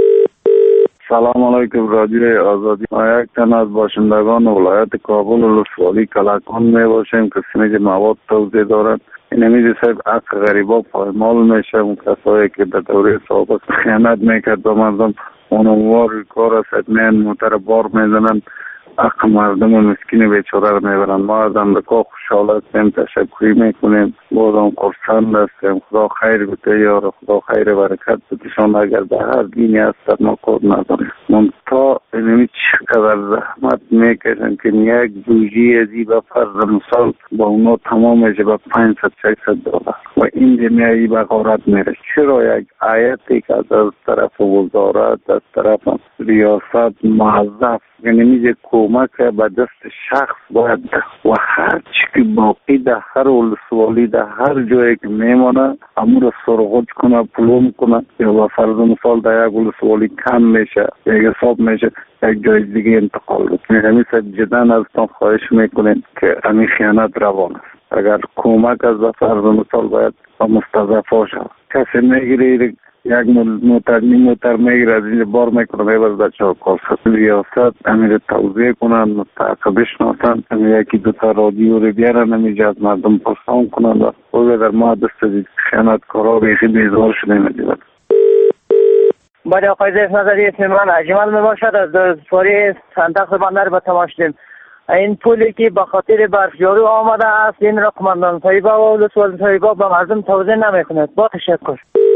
سلام علیکم رادیو آزادی. ما یک تن از باشندگان ولایت کابل ولسوالی کلکان می باشیم که سینه مواد توزیع دارند. این همیشه صاحب حق غریبا پایمال میشه. اون کسایی که به دوره سابق خیانت میکرد به مردم اونوار کار است میان موتر بار میزنن حق مردم و مسکین بیچاره رو میبرن. ما از امریکا خوشحال هستیم، تشکری میکنیم، بازم خرسند هستیم. خدا خیر بده یار، خدا خیر برکت بدشان. اگر به هر دینی هست ما کار نداریم. منتها اینمی چقدر زحمت میکشن که یک بوجی ازی به فرض مثال با اونا تمام میشه به 500-600 دلار و این دنیایی به غارت میره. چرا یک آیتی که از طرف وزارت، از طرف ریاست موظف یعنی میگه کمک به دست شخص باید و هر چی که باقی در هر ولسوالی در هر جایی که میمانه امور سرغوج کنه پلوم کنه یا به فرض مثال در یک ولسوالی کم میشه یک حساب میشه یک جای دیگه انتقال بکنه. همیشه جدا ازتان خواهش میکنیم که همین خیانت روان است. اگر کمک از به فرض مثال باید مستضعف شد کسی میگیره یک موتر میگیره از اینجا بار میکنه میبرد بچه ها کارسل بیافتد امیر توضیح کنند مستحق بشناسند یکی دوتا رادیو رو بیارن نمیجا از مردم پرسان کنند و خود در ما دست دید خیانتکارا بیخی بیزار شده میدید. باید آقای زیف نظری اسم من اجمل می باشد از دستواری صندوق بندر به تماش دیم. این پولی که به خاطر برفجارو آمده است این را قماندان طیبه و ولسوالی طیبه به مردم توضیح نمی کند. با تشکر.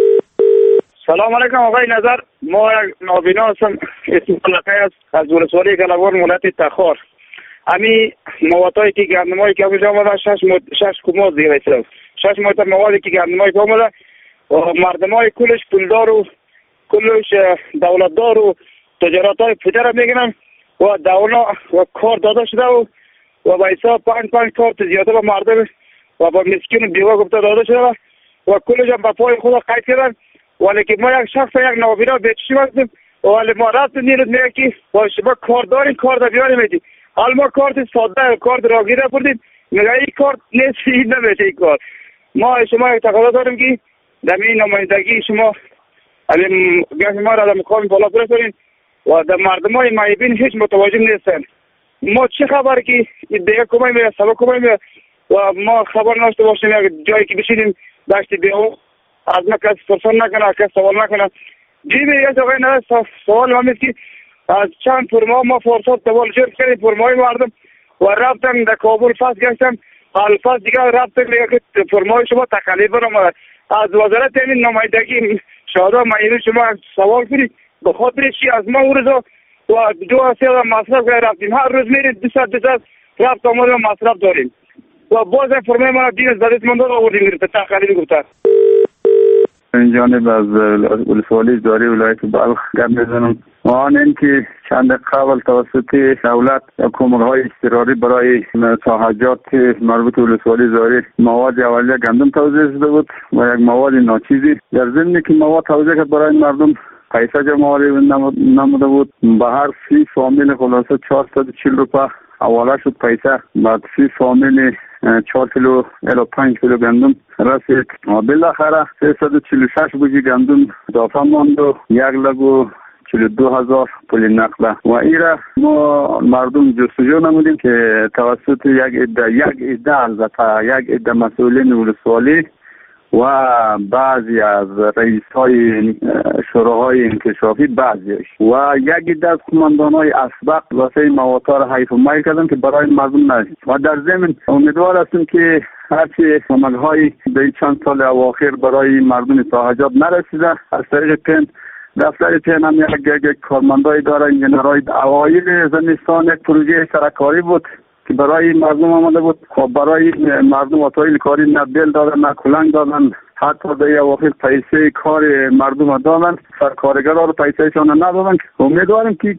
سلام علیکم آقای نظر، ما یک نابینا هستم اسم خلقه است از ولسوالی کلوان مولت تخار. امی موادایی که گندمایی که اونجا آمده 6 کماز دیگه است. 6 مواد موادی که گندمایی که آمده و مردمای کلش پولدار و کلش دولتدار و تجارتای پدر میگنن و دولت و کار داده شده و به حساب 5 کارت زیاده به مردم و به مسکین بیوه گفته داده شده و کلش هم به پای خود قید کردن. ولی که ما یک شخص یک نابینا بیچشی هستیم ولی ما رفت نیرد میگه که شما کار دارین کار دا بیاری میدی. حال ما کارت ساده کارت راگیره بردیم میگه این کارت نیست این نمیشه این کار. ما شما یک تقاضا داریم که در این نمایندگی شما ما را در مقام بالا برسونین و در مردم های معیبین هیچ متوجه نیستن. ما چه خبر که دیگه کمای میره سبا کمای میره و ما خبر ناشته باشیم یک جایی که بشینیم داشتی بیاو از ما کسی پرسان نکنه کسی سوال نکنه. جیبه یک آقای نده سوال هم است که از چند فرما ما فرصت دوال جرد کردیم فرمای مردم و رفتن در کابل فصل گشتم الفاظ دیگه رفتن میگه که فرمای شما تکلیف برآمده از وزارت این نمایندگی شادا معیبین شما سوال کنید به خاطر چی از ما اورزا و 2-3 مصرف رفتیم هر روز میریم 200 رفت آمده و مصرف داریم و باز فرمای ما دین از دادت من دار آوردیم میره تخلیل گفتن. این جانب از ولسوالی اداری ولایت بلخ گپ میزنم. آن این که چند قبل توسط دولت کمک‌های اضطراری برای ساحجات مربوط به ولسوالی اداری مواد اولیه گندم توزیع شده بود و یک مواد ناچیزی در ضمن که مواد توزیع کرد برای مردم پیسه جمع آوری نموده بود. به هر 30 فامیل خلاصه 440 روپیه حواله شد پیسه. بعد 30 فامیل 4 کیلو الی 5 کیلو گندم رسید و بالاخره 346 بوجی گندم اضافه ماند و 1,42,000 پول نقده و ایره ما مردم جستجو نمودیم که توسط یک عده مسئولین ولسوالی و بعضی از رئیس‌های شوراهای انکشافی بعضیش و یک عده از قماندان‌های اسبق واسه مواتار را حیف و میل کردن که برای مردم نرسید و در ضمن امیدوار هستیم که هرچی کمک‌های در چند سال اواخر برای مردم ساحجات نرسیده از طریق پن دفتر پن هم یک کارمندای داره انجینرهای اوایل زمستان یک پروژه سرکاری بود که برای مردم آمده بود و برای مردم وسایل کاری نه بیل دادن نه کلنگ دادن حتی در اواخر پیسه کار مردم دادن سرکارگرها رو پیسهشان ندادن. امیدواریم که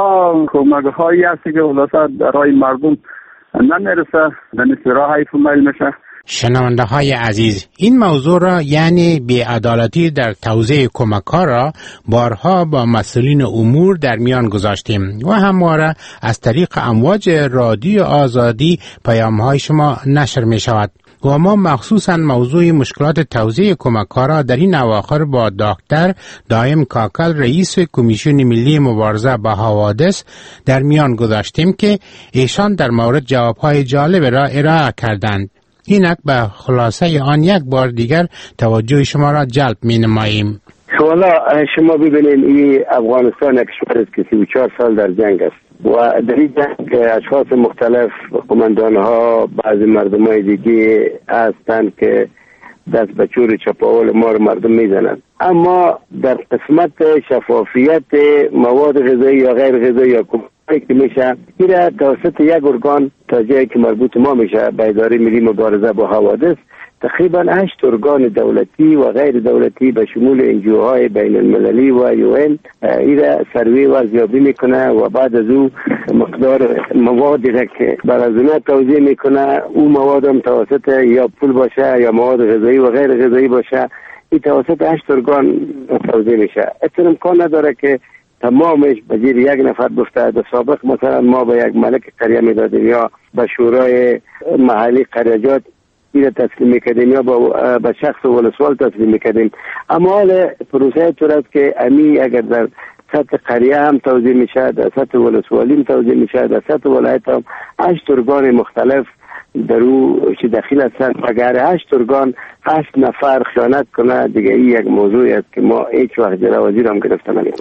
کمک‌هایی هست که خلاصه برای مردم نمیرسه در نصف راه حیف و میل میشه. شنونده های عزیز، این موضوع را یعنی بی‌عدالتی در توزیع کمک‌ها را بارها با مسئولین امور در میان گذاشتیم و همواره از طریق امواج رادیو آزادی پیام‌های شما نشر می شود و ما مخصوصاً موضوع مشکلات توزیع کمک‌ها را در این اواخر با دکتر دائم کاکل رئیس کمیسیون ملی مبارزه با حوادث در میان گذاشتیم که ایشان در مورد جواب‌های جالب را ارائه کردند. اینک به خلاصه آن یک بار دیگر توجه شما را جلب می نماییم. والا شما ببینید این افغانستان یک کشور است که 34 سال در جنگ است و در این جنگ اشخاص مختلف قماندان ها بعضی مردم های دیگه هستند که دست به چور چپاول ما رو مردم میزنند، اما در قسمت شفافیت مواد غذایی یا غیر غذایی یا که میشه میره توسط یک ارگان تا جایی که مربوط ما میشه به اداره ملی مبارزه با حوادث تقریبا 8 ارگان دولتی و غیر دولتی به شمول انجیوهای بین المللی و UN ایره سروی و ارزیابی میکنه و بعد از او مقدار موادی را که برای توزیع میکنه او مواد هم توسط یا پول باشه یا مواد غذایی و غیر غذایی باشه این توسط 8 ارگان توزیع میشه. اصلا امکان نداره که تمامش به زیر یک نفر گفته. در سابق مثلا ما به یک ملک قریه میدادیم یا به شورای محلی قریجات این تسلیم میکردیم یا به شخص ولسوال تسلیم میکردیم. اما حال پروسه طور است که امی اگر در سطح قریه هم توزیع میشه، در سطح ولسوالی هم توزیع میشه، در سطح ولایت هم 8 ارگان مختلف در او چه دخیل هستند. اگر 8 ارگان 8 نفر خیانت کنه دیگه این یک موضوعی است که ما هیچ وقت جلوه وزیر هم گرفته نمی‌کنیم.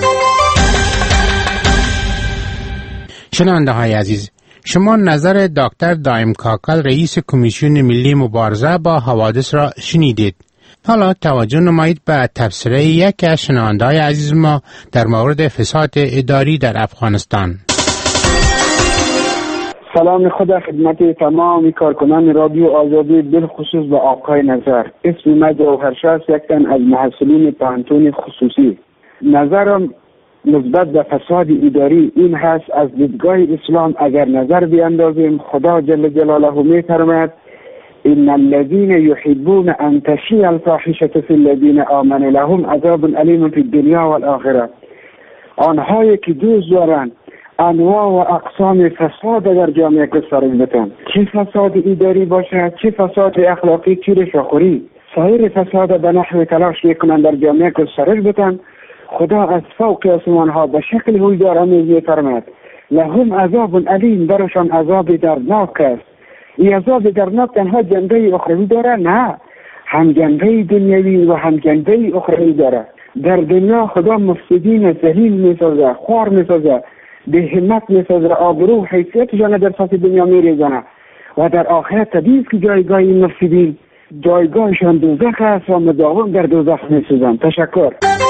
شنونده های عزیز، شما نظر دکتر دایم کاکل رئیس کمیسیون ملی مبارزه با حوادث را شنیدید. حالا توجه نمایید به تبصره یکی از شنونده های عزیز ما در مورد فساد اداری در افغانستان. سلام خدا خدمت تمام کارکنان رادیو آزادی، بالخصوص به آقای نظر. اسم من جوهرشاه است، یک تن از محصلین پانتون خصوصی. نظرم نسبت به فساد اداری این هست: از دیدگاه اسلام اگر نظر بیاندازیم، خدا جل جلاله می‌فرماید ان الذين يحبون ان تشيع الفاحشه في الذين آمنوا لهم عذاب علیم فی الدنیا والآخره. آنهایی که دوست دارند انواع و اقسام فساد در جامعه گسترش بدن، چه فساد اداری باشه، چه فساد اخلاقی، چه رشوه‌خوری، سایر فساد به نحو تلاش میکنن در جامعه گسترش بدن. خدا از فوق آسمان ها به شکل هویدار میفرماید لهم عذاب علیم، برشان عذاب دردناک است. این عذاب دردناک تنها جنبه اخروی داره؟ نه، هم جنبه دنیوی و هم جنبه اخروی داره. در دنیا خدا مفسدین ذلیل میسازه، خوار میسازه، به همت میسازه، آبرو حیثیتشان در سطح دنیا میریزنه، و در آخرت تبیز که جایگاه این مفسدین جایگاهشان دوزخ است و مداوم در دوزخ میسازن. تشکر.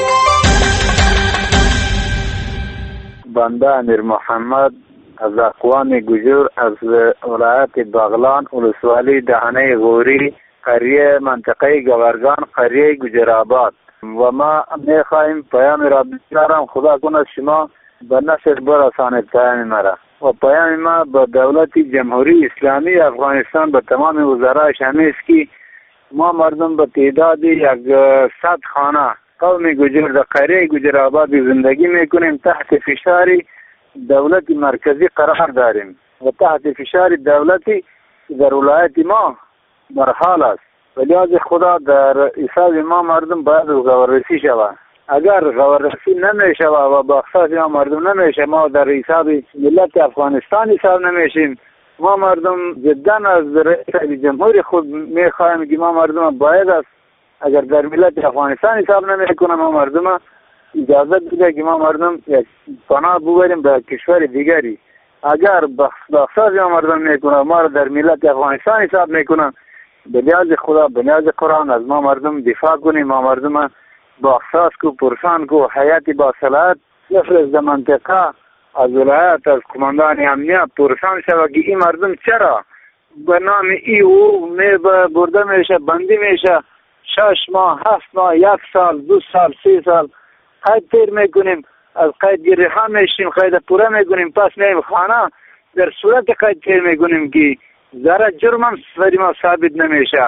بنده امیر محمد از اقوام گجور از ولایت بغلان، ولسوالی دهنه غوری، قریه منطقه گورگان، قریه گجرآباد. و ما میخواهیم پیام را بسیارم، خدا کنه شما به نشر برسانید پیام مرا. و پیام ما به دولت جمهوری اسلامی افغانستان، به تمام وزرایش همیست که ما مردم به تعداد 100 خانه قوم گجر در قریه گجرآباد زندگی میکنیم. تحت فشار دولت مرکزی قرار داریم و تحت فشار دولتی در ولایت ما مرحال است. ولی از خدا در حساب ما مردم باید غوررسی شود. اگر غوررسی نمیشه و با احساس ما مردم نمیشه، ما در حساب ملت افغانستان حساب نمیشیم. ما مردم جدا از رئیس جمهوری خود میخواهیم که ما مردم باید است اگر در ملت افغانستان حساب نمیکنه، ما مردم اجازه بده که ما مردم یک پناه ببریم به کشور دیگری. اگر بخصاص ما مردم میکنه، ما را در ملت افغانستان حساب میکنه، به نیاز خدا، به نیاز قرآن از ما مردم دفاع کنیم. ما مردم بخصاص کو، پرسان کو، حیاتی با صلاحیت یفرز در منطقه از ولایت، از کماندان امنیت پرسان شود که این مردم چرا به نام ای او برده میشه، بندی میشه، 6 ماه، 7 ماه، 1 سال، 2 سال، 3 سال قید تیر میکنیم، از قید گیری ها میشیم، قید پوره میکنیم، پس میم خانه در صورت قید تیر میکنیم که ذره جرم هم سفری ما ثابت نمیشه.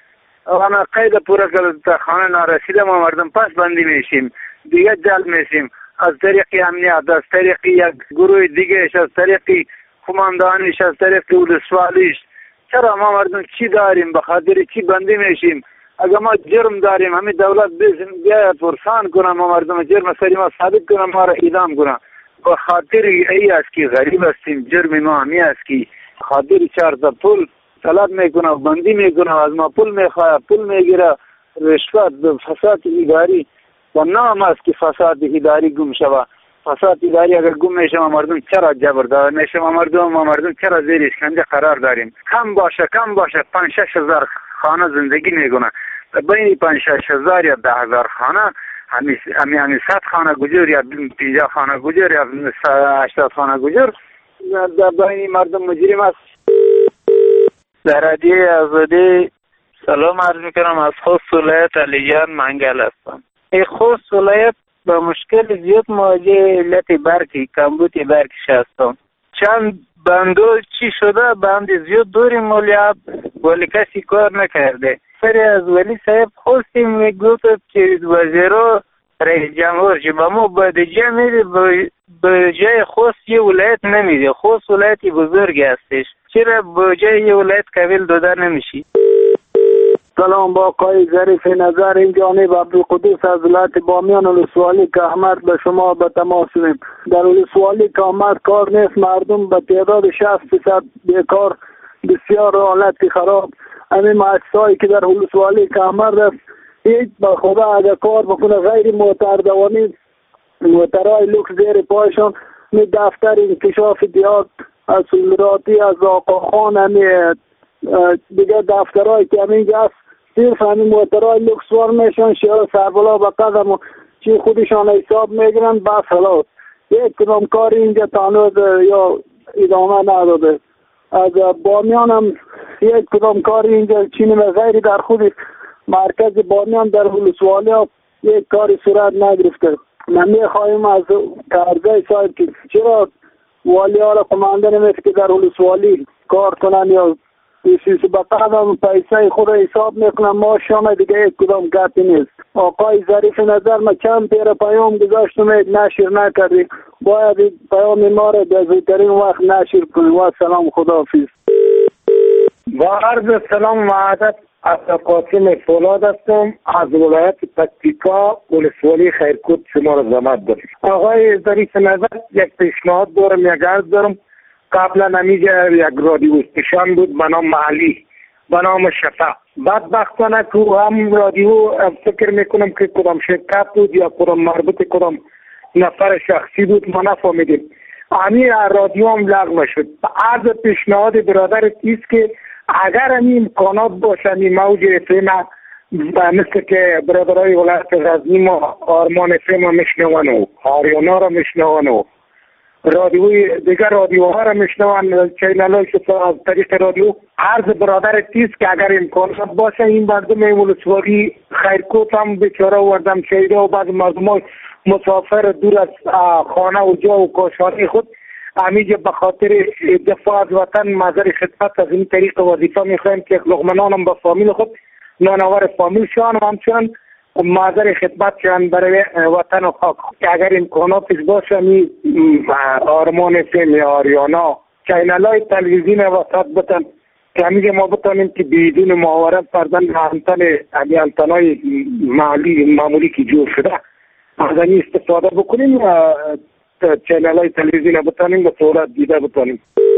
اما قید پوره کرده خانه نارسیده ما مردم پس بندی میشیم، دیگه جلب میشیم از طریق امنیت، از طریق یک گروه دیگه، از طریق کماندانیش، از طریق ولسوالیش. چرا ما مردم چی داریم؟ به خاطر چی بندی میشیم؟ اگر ما جرم داریم، همین دولت بیا پرسان کنه، ما مردم جرم سری ما ثابت کنه، ما را اعدام کنه. به خاطر ای است که غریب هستیم، جرم ما همی است که خاطر 4 تا پول طلب میکنه و بندی میکنه، از ما پول میخواه، پول میگیره، رشوت، فساد اداری و نام است که فساد اداری گم شود. فساد اداری اگر گم میشه، ما مردم چرا جبر دار میشه؟ ما مردم چرا زیر اشکنجه قرار داریم؟ کم باشه 5-6 هزار خانه زندگی میکنه. بین 5-6 هزار یا 10,000 خانه همین 100 خانه گجر یا 50 خانه گجر یا 80 خانه گجر در بین مردم مجرم است. در رادیو آزادی سلام عرض میکنم. از خوست ولایت علیجان منگل هستم. این خوست ولایت با مشکل زیاد مواجه علت برقی، کمبود برقش هستم. چند بندو چی شده، بند زیاد دوریم مولیاب ولی کسی کار نکرده. سری از ولی صاحب خواستیم میگفت که وزیرو رئیس جمهور که با ما با دیجه میده به جای خوست یه ولایت نمیده. خوست ولایتی بزرگی هستش، چرا به جای یه ولایت کبیل داده نمیشی؟ سلام با آقای ظریف نظر، این جانب عبدالقدوس از ولایت بامیان. ولسوالی که احمد به شما به تماس شدیم. در ولسوالی که احمد کار نیست، مردم به تعداد 60% بیکار، بسیار حالت خراب. همین مؤسسه‌ای که در ولسوالی که احمد است، هیچ به خدا اگر کار بکنه غیر معتبر دوانی موترهای لوکس زیر پایشان، می دفتر انکشاف دیات از سلراتی از آقاخان، همی دیگه دفترهای که همینجا است، صرف همین موترهای لوکس وار میشن، شهر سربلا به قدم چی خودشان حساب میگیرن، بس خلاص. یک کدام کاری اینجا تانوز یا ادامه نداده. از بامیان هم یک کدام کاری اینجا چینی و غیری در خود مرکز بامیان در ولسوالی ها یک کاری صورت نگرفته. من میخوایم از کارزای صاحب که چرا والی ها را قمانده نمیده که در ولسوالی کار کنن یا بیشیش با قدم پیسه خود را حساب میکنن، ما شامه دیگه یک کدام گپی نیست. آقای ظریف نظر ما چند پیر پیام گذاشتم نشر نکردی، باید پیام ما را در زودترین وقت نشر کنیم. و سلام، خداحافظ. با عرض سلام و عادت از قاسم فولاد هستم از ولایت پکتیکا، ولسوالی خیرکوت شما را زحمت دارم. آقای ظریف نظر، یک پیشنهاد دارم، یک عرض دارم. قبلا نمیجا یک رادیو استیشن بود به نام محلی، به نام شفا. بدبختانه که هم رادیو فکر میکنم که کدام شرکت بود یا کدام مربوط کدام نفر شخصی بود، ما نفهمیدیم. همین رادیو هم لغو شد. عرض پیشنهاد برادر است که اگر همین امکانات باشه، همین موج افم مثل که برادرای ولایت غزنی ما آرمان افم میشنون و آریانا را میشنون و رادیوی دیگر رادیوها را میشنون، چینلای شفا از طریق رادیو. عرض برادر است که اگر امکانات باشه این مردم ولسوالی خیرکوت هم بیچاره وردم شهیده و بعض مردم های مسافر دور از خانه و جا و کاشانه خود همیشه به خاطر دفاع از وطن معذر خدمت از این طریق وظیفه میخوایم که لقمه هم به فامیل خود نانور فامیل شان و همچنان معذر خدمت شان برای وطن و خاک. که اگر امکاناتش باشه می آرمان فیلم یا آریانا چینلای تلویزیون وسط بتن که همیشه ما بتانیم که بیدون محاورت فرزن انتنای معمولی که جور شده از این استفاده بکنیم و چینلای تلویزیون بتانیم به صورت دیده بتانیم.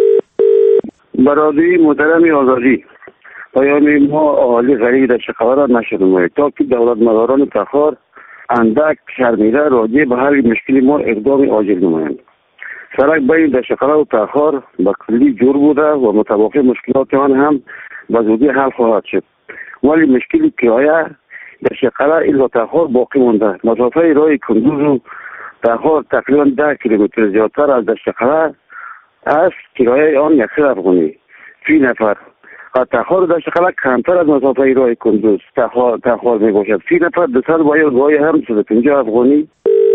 برادری محترم آزادی، پایان ما اهالی غریب در شخوار نشدیم تا که دولت مداران تخار اندک شرمیده راجع به حل مشکل ما اقدام عاجل نمایند. سرک بین در شخوار و تخار به کلی جور بوده و مطابق مشکلات آن هم به زودی حل خواهد شد، ولی مشکل کرایه در شخوار الا تخار باقی مانده. مسافه راه کندوز و تخار تقریبا 10 کیلومتر زیادتر از در شخوار است. کرایه آن 100 افغانی فی نفر. تخار در شخوار کمتر از مسافه راه کندوز تخار می باشد، فی نفر 200 باید راه هم 150 افغانی.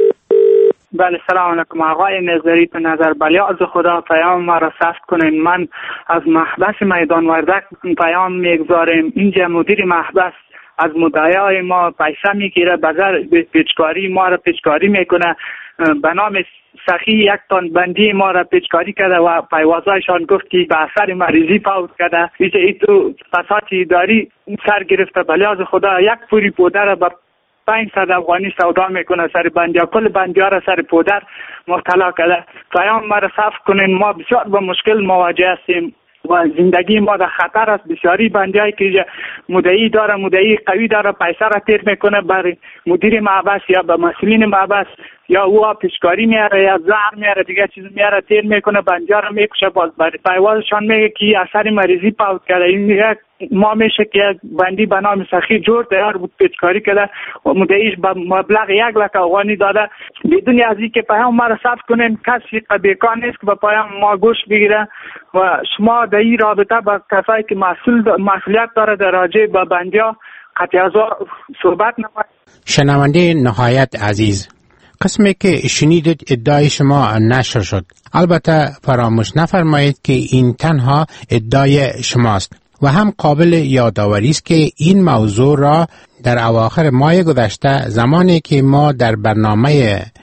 بله، سلام علیکم آقای نظری. به نظر بلیاز خدا پیام ما را ثبت کنین. من از محبس میدان وردک پیام میگذارم. اینجا مدیر محبس از مدعیای ما پیسه میگیره، بغیر پیچکاری ما را پیچکاری میکنه. به نام سخی 1 تن بندی ما را پیچکاری کرده و پیوازایشان گفت که به اثر مریضی فوت کرده. ای تو فسادی داری سر گرفته. بلیاز خدا یک پوری پوده را به 500 افغانی سودا میکنه سر بندیا، کل بندیا را سر پودر مبتلا کرده. پیام ما را صرف کنین، ما بسیار با مشکل مواجه هستیم و زندگی ما در خطر است. بسیاری بندیایی که مدعی داره، مدعی قوی داره، پیسه را تیر میکنه بر مدیر محبس یا به مسئولین محبس، یا او پیشکاری میاره یا زهر میاره، دیگه چیز میاره تیر میکنه، بندیا را میکشه. باز بر پیوازشان میگه که اثر مریضی فوت کرده. این میگه ما میشه که بندی به نام سخی جور تیار بود پیچکاری کرده و مدعیش به مبلغ 1,00,000 افغانی داده. بدون از اینکه پیام ما را ثبت کنین کسی بیکار نیست که به پیام ما گوش بگیره و شما در این رابطه با کسایی که مسئولیت داره در راجع به بندیا قطعا صحبت نماید. شنونده نهایت عزیز، قسمی که شنیدید ادعای شما نشر شد. البته فراموش نفرمایید که این تنها ادعای شماست و هم قابل یادآوری است که این موضوع را در اواخر ماه گذشته زمانی که ما در برنامه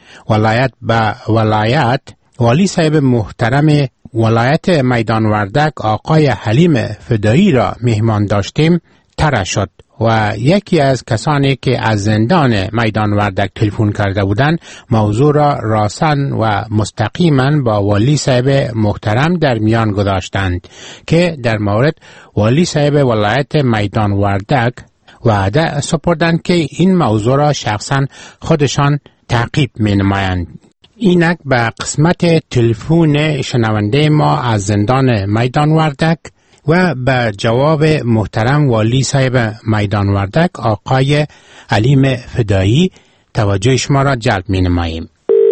ولایت به ولایت والی صاحب محترم ولایت میدان وردک آقای حلیم فدایی را مهمان داشتیم طرح شد و یکی از کسانی که از زندان میدان وردک تلفن کرده بودند موضوع را راسن و مستقیما با والی صاحب محترم در میان گذاشتند که در مورد والی صاحب ولایت میدان وردک وعده سپردند که این موضوع را شخصا خودشان تعقیب می نمایند. اینک به قسمت تلفن شنونده ما از زندان میدان وردک و به جواب محترم والی صاحب میدان وردک آقای علیم فدایی توجه شما را جلب می نماییم.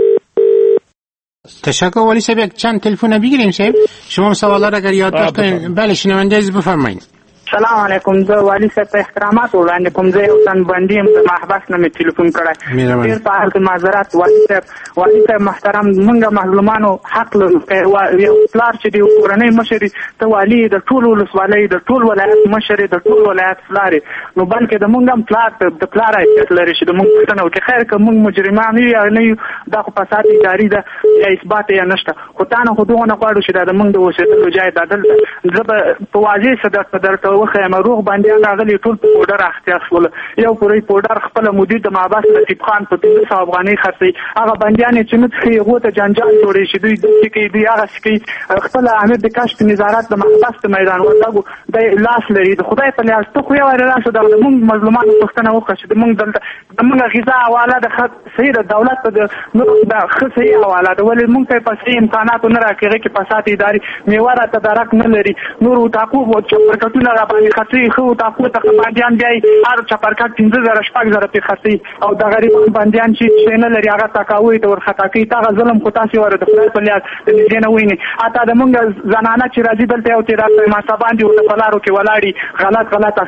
تشکر والی صاحب. یک چند تلفن بگیریم صاحب. شما سوالا را اگر یادداشت کنید. بله شنونده عزیز بفرمایید. سلام علیکم. زه والی صاحب ته احترامات وړاندې کوم. زه یو تن بندي یم، د محبس نه مې تلیفون کړی. ډېر په حال کې معذرت. والی صاحب محترم، موږ مظلومانو حق لرو. یو پلار چې دی کورنۍ مشر یې، ته والي د ټول ولسوالۍ د ټول ولایت مشر یې، د ټول ولایت پلار یې، نو بلکې د موږ هم پلار د پلار حیثیت لري چې د موږ پوښتنه وکړي. خیر که موږ مجرمان یو یا نه یو، دا خو فساد اداري ده یا اثبات یې نشته، خو تا نه خو دغه نه غواړو چې دا د موږ د اوسېدلو ځای دا دلته. زه به په واضح صدق درته وښیم، روغ بندیان راغلي ټول په پوډر اختیار شول. یو پورې پوډر خپل مدیر د محبس لطیف خان په 300 افغانۍ خرڅي. هغه بندیان چې نو څه هغه ته جنجال جوړې شي، دوی د کې دی هغه سکی خپل امیر د کشف نظارت د محبس د میدان وردګو د لاس لري. د خدای په لیاس ته خو یو راشه د موږ مظلومانو پښتنه وکړه چې د موږ دلته د موږ غذا حواله د صحیح د دولت د نو د خصي حواله د ولې موږ ته په صحیح امکانات نه راکېږي کې فساد اداري میواره تدارک نه لري. نور تاکو او چپرکټونه را باندې خصي خو تاکو ته باندې بیا هر چپرکټ 15000 شپږ په خصي او د غریب باندې چې نه لري هغه تاکاوي ته ورختا کوي. تا ظلم خو تاسو ور د خپل په لیاس د دې نه ویني. اته د موږ زنانه چې راځي دلته او تیرات ما سباندې او د فلارو کې ولاړی غلط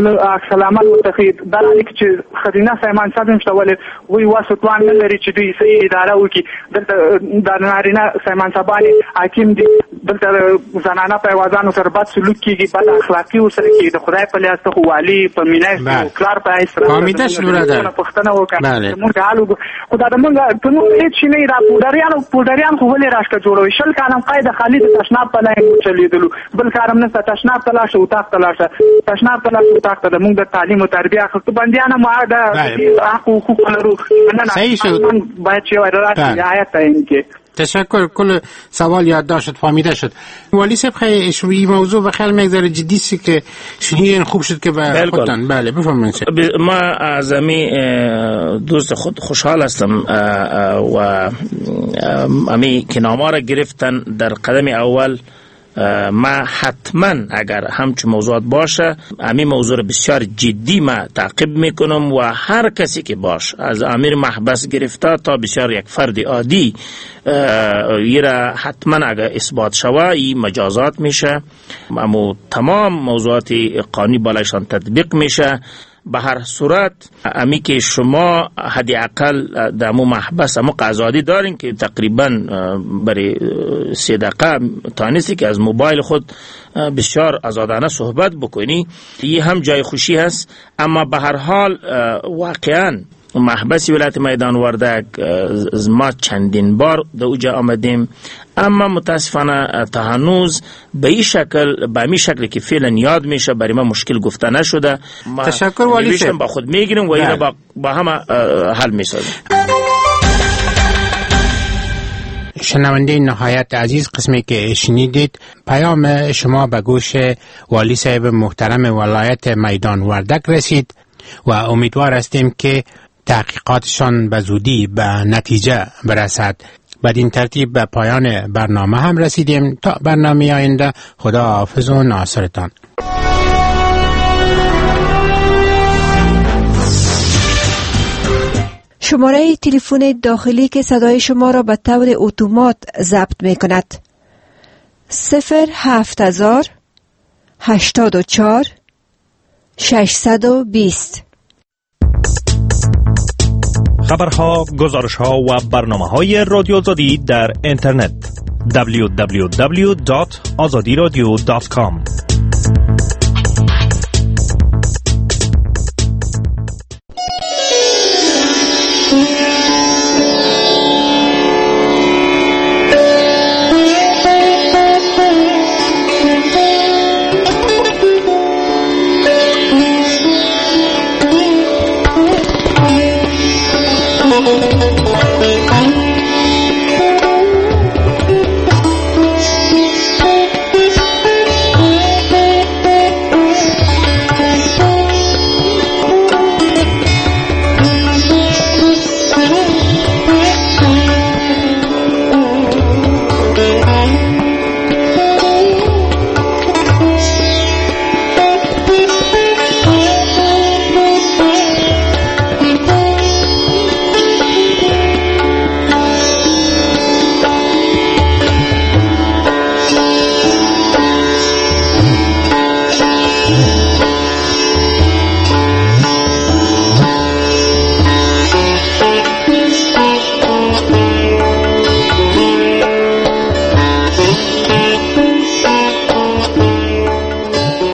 السلام علیکم دلته چې خزینه سیمان صاحب مشتول وی واسطوان نه لري چې دوی صحیح اداره وکړي. دلته د نارینه سیمان صاحبانی حاکم دي، دلته زنانه په وازانو سره بد سلوک کیږي، بد اخلاقی ورسره کیږي. د خدای په لیاس ته والی په مینه او کلار په اسره فهمیده شو برادر پښتنه وکړه. موږ حالو خدای د موږ په نو هیڅ نه را پودریان خو ولې راشکه جوړوي. شل کالم قاعده خالد تشناب په لای چلیدلو، بل کارم نه تشناب تلاشه او تاخته تشناب تلاشه او تاخته. د موږ د تعلیم او تربیه خو بندیانه معاهده حقوق لرو. صحیح شد. باید چه وایرات رعایت اینکه تشکر. کل سوال یادداشت فهمیده شد. والی صاحب خیلی شوی موضوع و خیلی مقدار جدی سی که شنیدن خوب شد که به خودتان. بله بفرمایید. ما از دوست خود خوشحال هستم و امی که نامه را گرفتن در قدم اول. ما حتما اگر همچون موضوعات باشه همین موضوع رو بسیار جدی ما تعقیب میکنم و هر کسی که باش از امیر محبس گرفته تا بسیار یک فرد عادی ایره حتما اگر اثبات شوه این مجازات میشه، اما تمام موضوعات قانونی بالایشان تطبیق میشه. به هر صورت امی که شما حداقل در امو محبس امو قضادی دارین که تقریبا برای 3 دقیقه تانستی که از موبایل خود بسیار آزادانه صحبت بکنی، این هم جای خوشی هست. اما به هر حال واقعا محبس ولایت میدان وردک ما چندین بار در اوجا آمدیم، اما متاسفانه تا هنوز به این شکل که فعلا یاد میشه برای ما مشکل گفته نشده. تشکر والی صاحب. با خود میگیریم و این با همه حل میسازیم. شنونده نهایت عزیز، قسمی که شنیدید پیام شما به گوش والی صاحب محترم ولایت میدان وردک رسید و امیدوار هستیم که تحقیقاتشان به زودی به نتیجه برسد. بدین ترتیب به پایان برنامه هم رسیدیم. تا برنامه آینده خدا حافظ و ناصرتان. شماره تلفن داخلی که صدای شما را به طور اتومات ضبط می کند 07000 84 620. خبرها، گزارشها و برنامه‌های رادیو آزادی در اینترنت www.azadiradio.com.